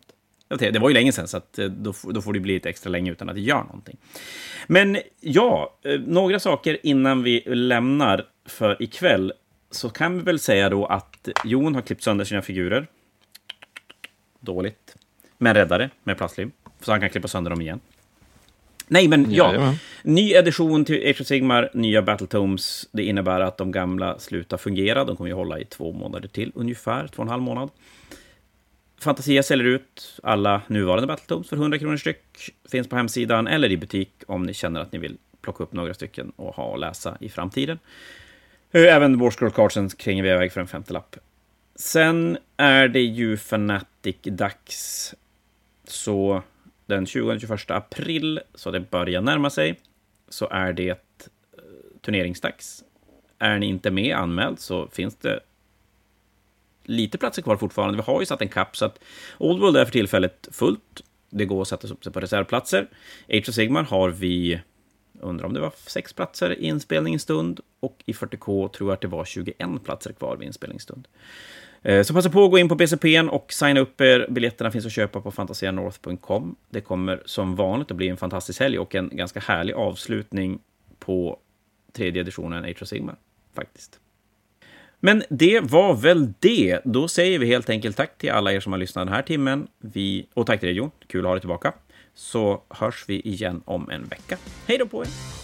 Speaker 1: det var ju länge sedan, så att då får det bli lite extra länge utan att det gör någonting. Men ja, några saker innan vi lämnar för ikväll. Så kan vi väl säga då att Jon har klippt sönder sina figurer. Dåligt. Men räddare med plastlim. Så han kan klippa sönder dem igen. Nej, men ja. Ny edition till Age of Sigmar, nya Battletomes. Det innebär att de gamla slutar fungera. De kommer ju hålla i 2 månader till, ungefär 2,5 månad. Fantasia säljer ut alla nuvarande Battletomes för 100 kronor styck. Finns på hemsidan eller i butik om ni känner att ni vill plocka upp några stycken och ha och läsa i framtiden. Även War Scroll Cardsen kring vi iväg för en 50-lapp. Sen är det ju Fnatic-dags. Så den 20-21 april, så det börjar närma sig, så är det turneringsdags. Är ni inte med anmäld så finns det lite platser kvar fortfarande. Vi har ju satt en kapp så att Old World är för tillfället fullt. Det går att sätta upp sig på reservplatser. Age of Sigmar har vi, undrar om det var 6 platser i inspelningsstund, och i 40K tror jag att det var 21 platser kvar vid inspelningsstund. Så passa på att gå in på BCP:n och signa upp er. Biljetterna finns att köpa på fantasianorth.com. Det kommer som vanligt att bli en fantastisk helg och en ganska härlig avslutning på 3:e editionen Age of Sigmar, faktiskt. Men det var väl det. Då säger vi helt enkelt tack till alla er som har lyssnat den här timmen. Och tack till dig, Jon. Kul att ha dig tillbaka. Så hörs vi igen om en vecka. Hej då på er!